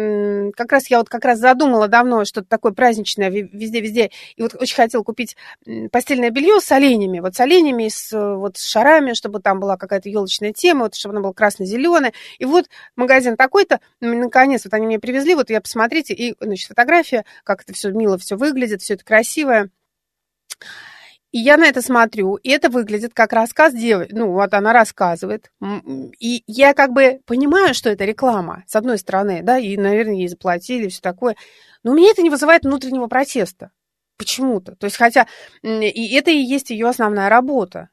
м- как раз я вот как раз задумала давно что-то такое праздничное везде-везде, и вот очень хотела купить постельное белье с оленями, вот с оленями, с, вот с шарами, чтобы там была какая-то елочная тема, вот, чтобы она была красно-зеленая. И вот магазин такой-то, наконец, вот они мне привезли, вот я посмотрите, и, значит, фотография, как это все мило, все выглядит, все это красивое. И я на это смотрю, и это выглядит как рассказ девочки. Ну, вот она рассказывает. И я как бы понимаю, что это реклама, с одной стороны, да, и, наверное, ей заплатили, все такое. Но у меня это не вызывает внутреннего протеста. Почему-то. То есть, хотя... И это и есть ее основная работа.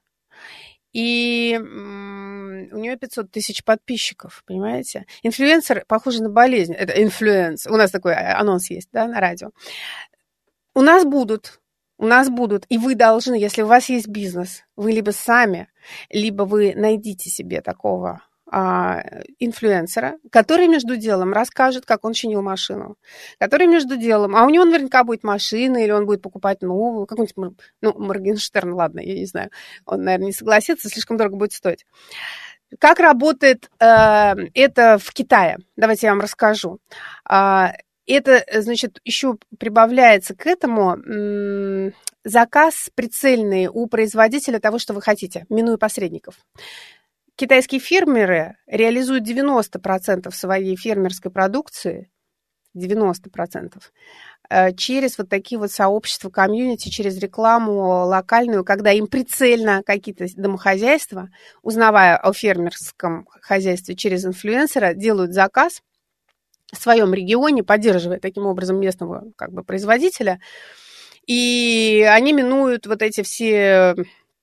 И у нее пятьсот тысяч подписчиков, понимаете? Инфлюенсер похоже на болезнь. Это инфлюенс. У нас такой анонс есть, да, на радио. У нас будут... У нас будут, и вы должны, если у вас есть бизнес, вы либо сами, либо вы найдите себе такого а, инфлюенсера, который между делом расскажет, как он чинил машину, который между делом, а у него наверняка будет машина, или он будет покупать новую, какой-нибудь, ну, Моргенштерн, ладно, я не знаю, он, наверное, не согласится, слишком дорого будет стоить. Как работает э, это в Китае? Давайте я вам расскажу. А, это, значит, еще прибавляется к этому м- заказ прицельный у производителя того, что вы хотите, минуя посредников. Китайские фермеры реализуют девяносто процентов своей фермерской продукции, девяносто процентов, через вот такие вот сообщества, комьюнити, через рекламу локальную, когда им прицельно какие-то домохозяйства, узнавая о фермерском хозяйстве через инфлюенсера, делают заказ в своем регионе, поддерживая таким образом местного как бы производителя, и они минуют вот эти все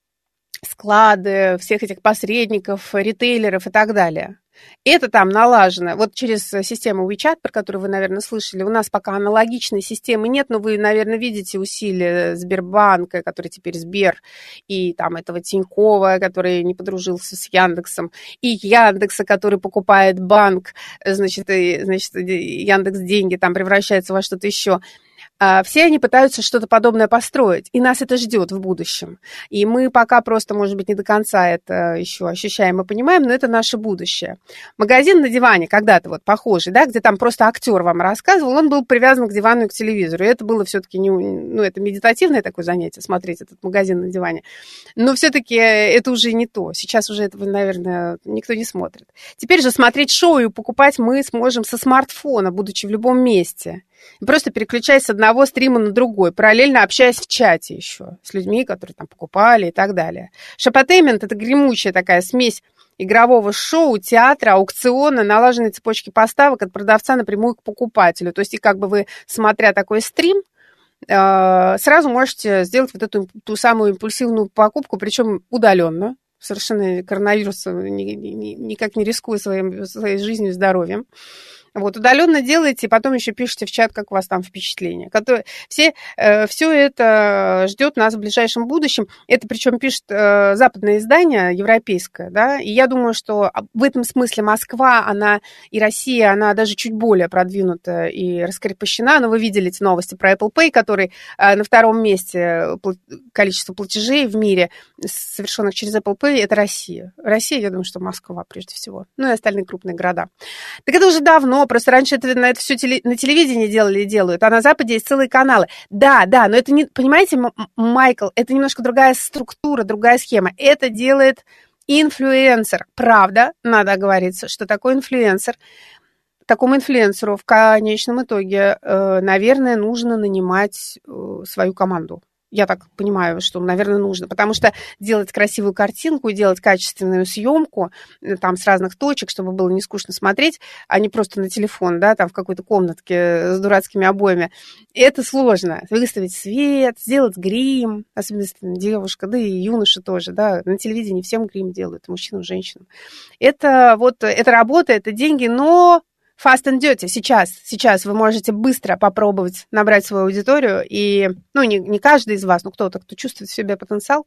склады, всех этих посредников, ритейлеров и так далее. Это там налажено. Вот через систему WeChat, про которую вы, наверное, слышали, у нас пока аналогичной системы нет, но вы, наверное, видите усилия Сбербанка, который теперь Сбер, и там этого Тинькова, который не подружился с Яндексом, и Яндекса, который покупает банк, значит, и, значит, Яндекс деньги там превращается во что-то еще. Все они пытаются что-то подобное построить, и нас это ждет в будущем. И мы пока просто, может быть, не до конца это еще ощущаем и понимаем, но это наше будущее. Магазин на диване когда-то вот похожий, да, где там просто актер вам рассказывал, он был привязан к дивану и к телевизору. И это было все-таки, не, ну, это медитативное такое занятие, смотреть этот магазин на диване. Но все-таки это уже не то. Сейчас уже этого, наверное, никто не смотрит. Теперь же смотреть шоу и покупать мы сможем со смартфона, будучи в любом месте. Просто переключаясь с одного стрима на другой, параллельно общаясь в чате еще с людьми, которые там покупали и так далее. Шопотеймент – это гремучая такая смесь игрового шоу, театра, аукциона, налаженной цепочки поставок от продавца напрямую к покупателю. То есть и как бы вы, смотря такой стрим, сразу можете сделать вот эту ту самую импульсивную покупку, причем удаленно, совершенно коронавирус никак не рискуя своим, своей жизнью и здоровьем. Вот, удаленно делаете, и потом еще пишите в чат, как у вас там впечатления. Которые, все, э, все это ждет нас в ближайшем будущем. Это причем пишет э, западное издание, европейское, да, и я думаю, что в этом смысле Москва, она и Россия, она даже чуть более продвинута и раскрепощена. Но вы видели эти новости про Apple Pay, который э, на втором месте количество платежей в мире, совершенных через Apple Pay, это Россия. Россия, я думаю, что Москва прежде всего, ну и остальные крупные города. Так это уже давно. Просто раньше это, на это все теле, на телевидении делали и делают, а на Западе есть целые каналы. Да, да, но это не, понимаете, Майкл, это немножко другая структура, другая схема. Это делает инфлюенсер. Правда, надо оговориться, что такой инфлюенсер, такому инфлюенсеру в конечном итоге, наверное, нужно нанимать свою команду. Я так понимаю, что, наверное, нужно, потому что делать красивую картинку, делать качественную съемку там с разных точек, чтобы было не скучно смотреть, а не просто на телефон, да, там в какой-то комнатке с дурацкими обоями, это сложно. Выставить свет, сделать грим, особенно девушка, да и юноши тоже, да, на телевидении всем грим делают, мужчинам, женщинам. Это вот, это работа, это деньги, но... Fast and dirty. Сейчас, сейчас вы можете быстро попробовать набрать свою аудиторию, и, ну, не, не каждый из вас, но кто-то, кто чувствует в себе потенциал,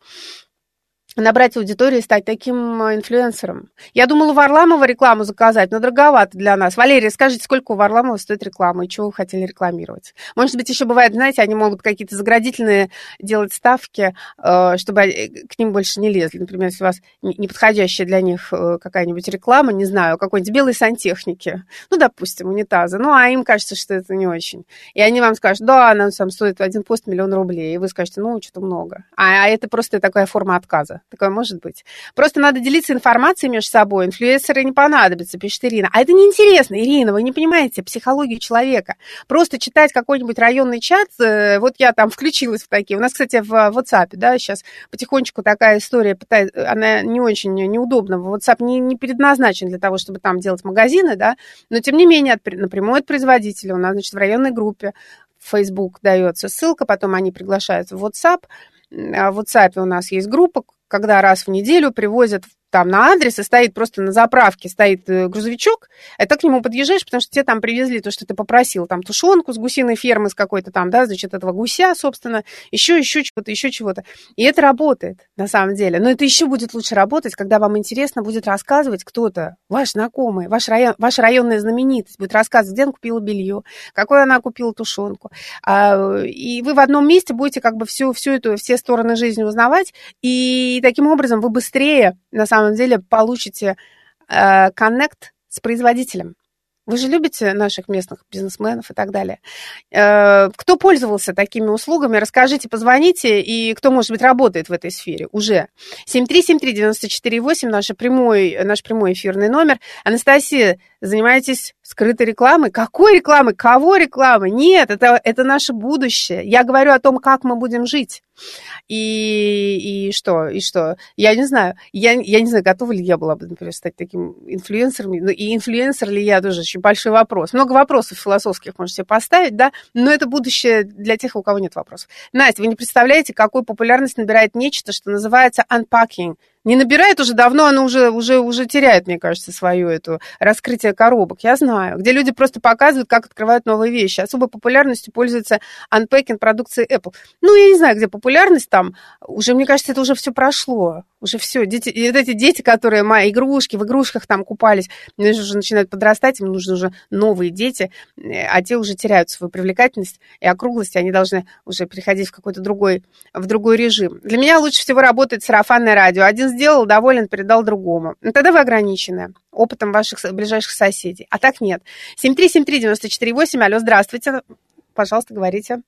набрать аудиторию и стать таким инфлюенсером. Я думала, у Варламова рекламу заказать, но дороговато для нас. Валерия, скажите, сколько у Варламова стоит реклама и чего вы хотели рекламировать? Может быть, еще бывает, знаете, они могут какие-то заградительные делать ставки, чтобы к ним больше не лезли. Например, если у вас неподходящая для них какая-нибудь реклама, не знаю, какой-нибудь белой сантехники, ну, допустим, унитаза, ну, а им кажется, что это не очень. И они вам скажут, да, нам сам стоит один пост миллион рублей, и вы скажете, ну, что-то много. А это просто такая форма отказа. Такое может быть. Просто надо делиться информацией между собой. Инфлюенсеры не понадобятся, пишет Ирина. А это неинтересно, Ирина, вы не понимаете психологию человека. Просто читать какой-нибудь районный чат, вот я там включилась в такие. У нас, кстати, в WhatsApp, да, сейчас потихонечку такая история, она не очень неудобна. WhatsApp не, не предназначен для того, чтобы там делать магазины, да, но тем не менее напрямую от производителя у нас, значит, в районной группе в Facebook дается ссылка, потом они приглашают в WhatsApp. В WhatsApp у нас есть группа, когда раз в неделю привозят там на адрес, и стоит просто на заправке, стоит грузовичок, и ты к нему подъезжаешь, потому что тебе там привезли то, что ты попросил, там тушенку с гусиной фермы, с какой-то там, да, значит, этого гуся, собственно, еще, еще чего-то, еще чего-то. И это работает, на самом деле. Но это еще будет лучше работать, когда вам интересно будет рассказывать кто-то, ваш знакомый, ваш район, ваша районная знаменитость будет рассказывать, где она купила белье, какой она купила тушенку. И вы в одном месте будете как бы всю, всю эту, все стороны жизни узнавать, и таким образом вы быстрее, на самом деле, получите коннект с производителем. Вы же любите наших местных бизнесменов и так далее. Кто пользовался такими услугами, расскажите, позвоните, и кто, может быть, работает в этой сфере уже. семь три семь три девять четыре восемь, наш прямой, наш прямой эфирный номер. Анастасия, занимаетесь скрытой рекламой? Какой рекламой? Кого рекламой? Нет, это, это наше будущее. Я говорю о том, как мы будем жить. И, и что? И что? Я не знаю. Я, я не знаю, готова ли я была бы, например, стать таким инфлюенсером. И инфлюенсер ли я тоже очень большой вопрос. Много вопросов философских можете себе поставить, да? Но это будущее для тех, у кого нет вопросов. Настя, вы не представляете, какую популярность набирает нечто, что называется unpacking. Не набирает уже давно, оно уже, уже, уже теряет, мне кажется, свое это раскрытие коробок. Я знаю, где люди просто показывают, как открывают новые вещи. Особой популярностью пользуется unpacking продукции Apple. Ну, я не знаю, где популярность там. Уже, мне кажется, это уже все прошло. Уже все. Дети, и вот эти дети, которые мои игрушки, в игрушках там купались, они уже начинают подрастать, им нужны уже новые дети, а те уже теряют свою привлекательность и округлость, и они должны уже переходить в какой-то другой, в другой режим. Для меня лучше всего работает сарафанное радио. Один сделал, доволен, передал другому. Ну, тогда вы ограничены опытом ваших ближайших соседей. А так нет. семь три семь три девять четыре восемь. Алло, здравствуйте. Пожалуйста, говорите.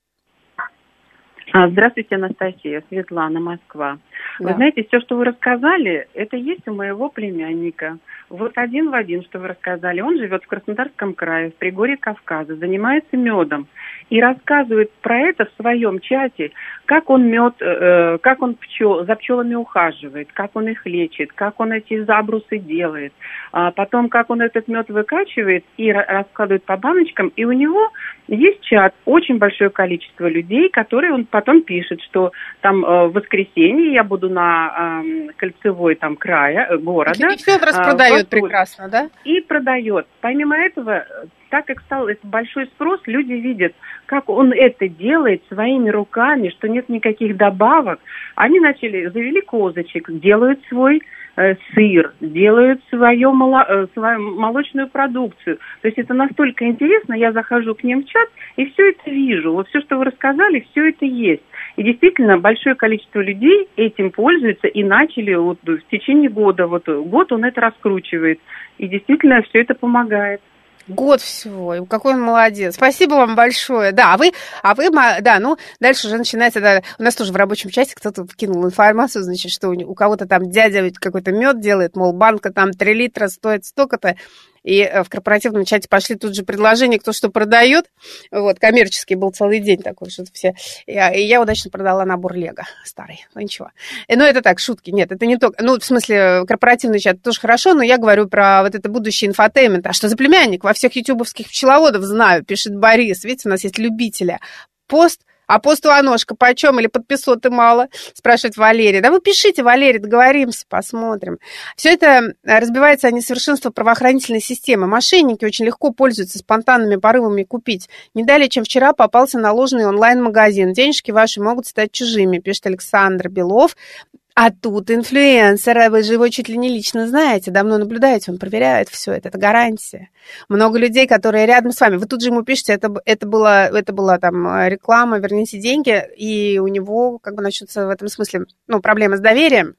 Здравствуйте, Анастасия. Светлана, Москва. Да. Вы знаете, все, что вы рассказали, это есть у моего племянника. Вот один в один, что вы рассказали. Он живет в Краснодарском крае, в Пригорье Кавказа, занимается медом. И рассказывает про это в своем чате, как он мед, э, как он пчел, за пчелами ухаживает, как он их лечит, как он эти забрусы делает. А потом, как он этот мед выкачивает и раскладывает по баночкам. И у него есть чат, очень большое количество людей, которые он потом пишет, что там э, в воскресенье я буду на э, Кольцевой там края, э, города. И все распродает э, прекрасно, да? И продает. Помимо этого, так как стал это большой спрос, люди видят, как он это делает своими руками, что нет никаких добавок. Они начали, завели козочек, делают свой э, сыр, делают свое моло, э, свою молочную продукцию. То есть это настолько интересно, я захожу к ним в чат и все это вижу. Вот все, что вы рассказали, все это есть. И действительно, большое количество людей этим пользуются и начали вот в течение года. Вот год он это раскручивает. И действительно, все это помогает. Год всего. Какой он молодец. Спасибо вам большое. Да, а вы, а вы, да, ну, дальше уже начинается, да, у нас тоже в рабочем чате кто-то вкинул информацию, значит, что у кого-то там дядя какой-то мед делает, мол, банка там три литра стоит столько-то. И в корпоративном чате пошли тут же предложения, кто что продает. Вот, коммерческий был целый день такой, что-то все. И я, и я удачно продала набор Лего старый. Ну, ничего. Но это так, шутки. Нет, это не то. Ну, в смысле, корпоративный чат тоже хорошо, но я говорю про вот это будущее инфотеймент. А что за племянник? Во всех ютубовских пчеловодов знаю, пишет Борис. Видите, у нас есть любители. Пост. А постуаношка почем или под пятьсот и мало? Спрашивает Валерий. Да вы пишите, Валерий, договоримся, посмотрим. Все это разбивается о несовершенстве правоохранительной системы. Мошенники очень легко пользуются спонтанными порывами купить. Не далее, чем вчера попался наложенный онлайн-магазин. Денежки ваши могут стать чужими, пишет Александр Белов. А тут инфлюенсер, вы же его чуть ли не лично знаете, давно наблюдаете, он проверяет все это, это гарантия. Много людей, которые рядом с вами, вы тут же ему пишете, это, это, была, это была там реклама, верните деньги, и у него как бы начнутся в этом смысле ну, проблемы с доверием.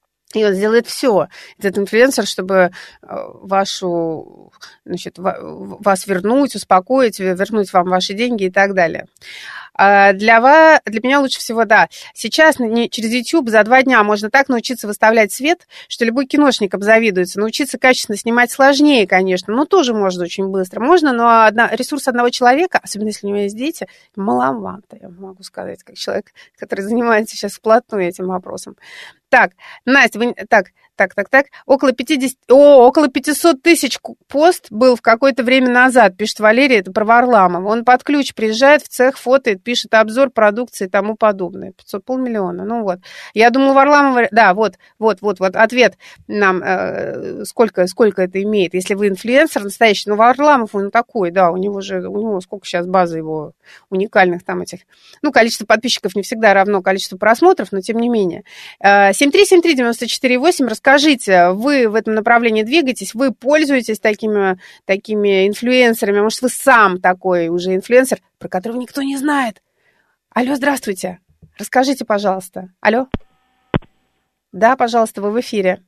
И он сделает все, этот инфлюенсер, чтобы вашу, значит, вас вернуть, успокоить, вернуть вам ваши деньги и так далее. Для вас, для меня лучше всего, да, сейчас не, через YouTube за два дня можно так научиться выставлять свет, что любой киношник обзавидуется. Научиться качественно снимать сложнее, конечно, но тоже можно очень быстро. Можно, но одна, ресурс одного человека, особенно если у него есть дети, маловато, я могу сказать, как человек, который занимается сейчас вплотную этим вопросом. Так, Настя, вы, так, Так, так, так. Около пятьдесят, о, около пятьсот тысяч пост был в какое-то время назад, пишет Валерий, это про Варламова. Он под ключ приезжает в цех, фотоет, пишет обзор продукции и тому подобное. пятьсот, полмиллиона, ну вот. Я думаю, Варламова, да, вот, вот, вот, вот, ответ нам, э, сколько, сколько это имеет. Если вы инфлюенсер настоящий, ну, Варламов, он такой, да, у него же, у него сколько сейчас база его уникальных там этих, ну, количество подписчиков не всегда равно количеству просмотров, но тем не менее. семь три семь три девять четыре восемь, расскажите, вы в этом направлении двигаетесь, вы пользуетесь такими, такими инфлюенсерами, может, вы сам такой уже инфлюенсер, про которого никто не знает. Алло, здравствуйте, расскажите, пожалуйста. Алло? Да, пожалуйста, вы в эфире.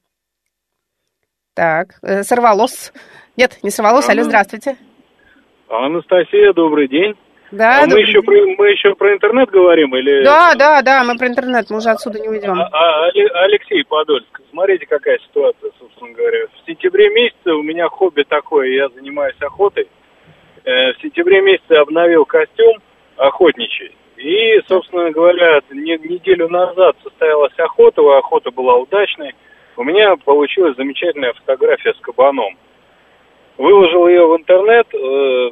Так, э, сорвалось. Нет, не сорвалось. Алло, здравствуйте. Анастасия, добрый день. Да, а мы, еще про, мы еще про интернет говорим? Или... Да, да, да, мы про интернет, мы уже отсюда не уйдем. А, а, Алексей Подольск, смотрите, какая ситуация, собственно говоря. В сентябре месяце у меня хобби такое, я занимаюсь охотой. Э, в сентябре месяце обновил костюм охотничий. И, собственно говоря, не, неделю назад состоялась охота, охота была удачной. У меня получилась замечательная фотография с кабаном. Выложил ее в интернет, э,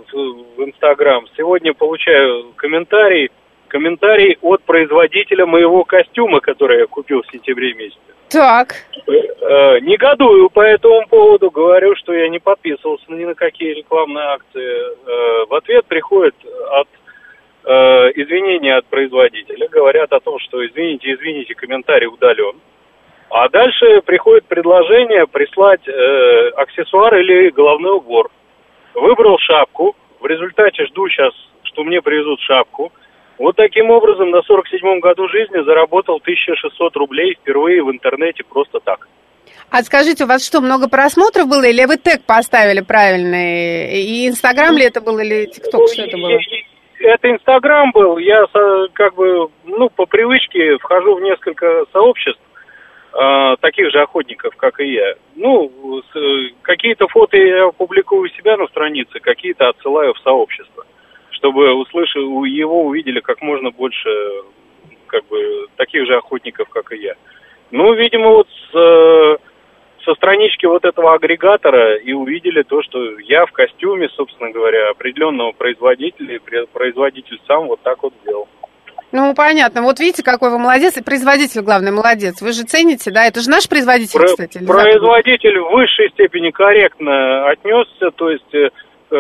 в Инстаграм. Сегодня получаю комментарий, комментарий от производителя моего костюма, который я купил в сентябре месяце. Так. Э, негодую по этому поводу, говорю, что я не подписывался ни на какие рекламные акции. Э, в ответ приходит от э, извинения от производителя. Говорят о том, что извините, извините, комментарий удален. А дальше приходит предложение прислать э, аксессуар или головной убор. Выбрал шапку. В результате жду сейчас, что мне привезут шапку. Вот таким образом на сорок седьмом году жизни заработал тысяча шестьсот рублей впервые в интернете просто так. А скажите, у вас что, много просмотров было, или вы тег поставили правильный? И Инстаграм ли это был, или ТикТок, что это было? Это Инстаграм был. Я как бы, ну, по привычке вхожу в несколько сообществ таких же охотников, как и я. Ну, какие-то фото я публикую у себя на странице, какие-то отсылаю в сообщество, чтобы услышали, его увидели как можно больше, как бы, таких же охотников, как и я. Ну, видимо, вот с, со странички вот этого агрегатора и увидели то, что я в костюме, собственно говоря, определенного производителя, и производитель сам вот так вот сделал. Ну, понятно. Вот видите, какой вы молодец. И производитель, главное, молодец. Вы же цените, да? Это же наш производитель, Про- кстати. Производитель в высшей степени корректно отнесся. То есть э,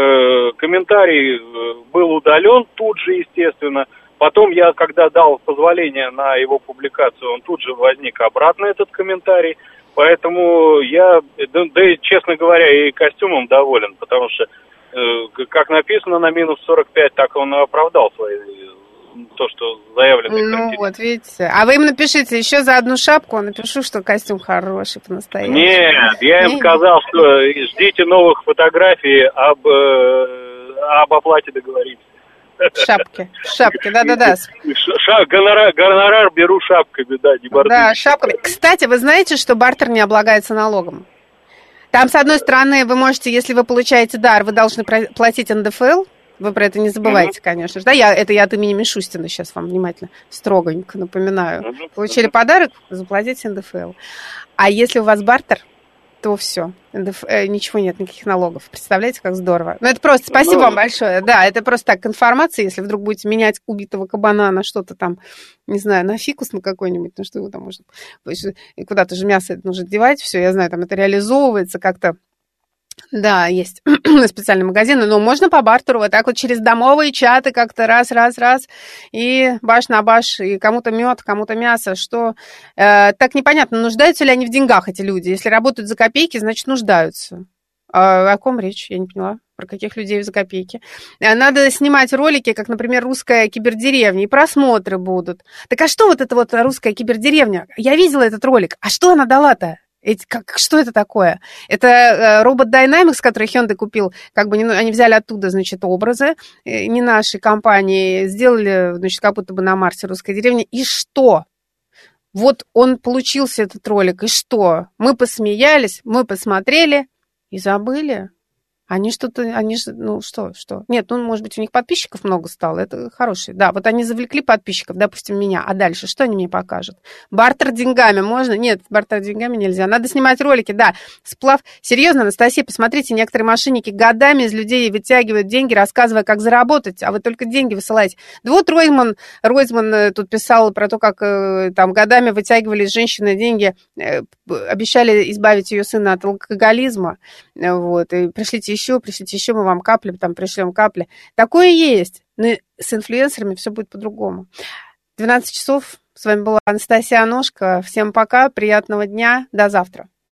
комментарий был удален тут же, естественно. Потом я, когда дал позволение на его публикацию, он тут же возник обратно, этот комментарий. Поэтому я, да, да и, честно говоря, и костюмом доволен. Потому что, э, как написано на минус сорок пять, так он и оправдал свои... то, что заявлено. Ну, вот, видите. А вы им напишите еще за одну шапку, напишу, что костюм хороший по-настоящему. Нет, я им сказал, что ждите новых фотографий, об, об оплате договоримся. Шапки, шапки, да-да-да. Ша- гонорар, гонорар беру шапками, да, не бардачки. Да, шапками. Кстати, вы знаете, что бартер не облагается налогом? Там, с одной стороны, вы можете, если вы получаете дар, вы должны платить эн дэ эф эл. Вы про это не забывайте, mm-hmm. конечно же. Да, я, это я от имени Мишустина сейчас вам внимательно, строгонько напоминаю. Mm-hmm. Получили подарок, заплатите эн дэ эф эл. А если у вас бартер, то все, эн дэ эф эл, э, ничего нет, никаких налогов. Представляете, как здорово. Ну, это просто, спасибо mm-hmm. вам большое. Да, это просто так, информация, если вдруг будете менять убитого кабана на что-то там, не знаю, на фикус на какой-нибудь, ну, что вы там можете... Куда-то же мясо это нужно девать, все, я знаю, там это реализовывается как-то. Да, есть специальные магазины, но можно по бартеру вот так вот через домовые чаты как-то раз-раз-раз и баш на баш, и кому-то мед, кому-то мясо, что э, так непонятно, нуждаются ли они в деньгах, эти люди. Если работают за копейки, значит, нуждаются. А, о ком речь? Я не поняла. Про каких людей за копейки. Надо снимать ролики, как, например, «Русская кибердеревня», и просмотры будут. Так а что вот эта вот «Русская кибердеревня»? Я видела этот ролик. А что она дала-то? Эти, как, что это такое? Это э, робот Dynamics, который Hyundai купил, как бы не, они взяли оттуда, значит, образы э, не нашей компании, сделали, значит, как будто бы на Марсе «Русская деревня». И что? Вот он получился, этот ролик, и что? Мы посмеялись, мы посмотрели и забыли. Они что-то, они же, ну что, что? Нет, ну, может быть, у них подписчиков много стало, это хорошие. Да, вот они завлекли подписчиков, допустим, меня, а дальше что они мне покажут? Бартер деньгами можно? Нет, бартер деньгами нельзя. Надо снимать ролики, да. Сплав. Серьезно, Анастасия, посмотрите, некоторые мошенники годами из людей вытягивают деньги, рассказывая, как заработать, а вы только деньги высылаете. Да вот Ройзман, Ройзман тут писал про то, как там годами вытягивали из женщины деньги, обещали избавить ее сына от алкоголизма, вот, и пришлите еще, пришлите еще, мы вам капли, там пришлем капли. Такое есть, но с инфлюенсерами все будет по-другому. двенадцать часов, с вами была Анастасия Аношко, всем пока, приятного дня, до завтра.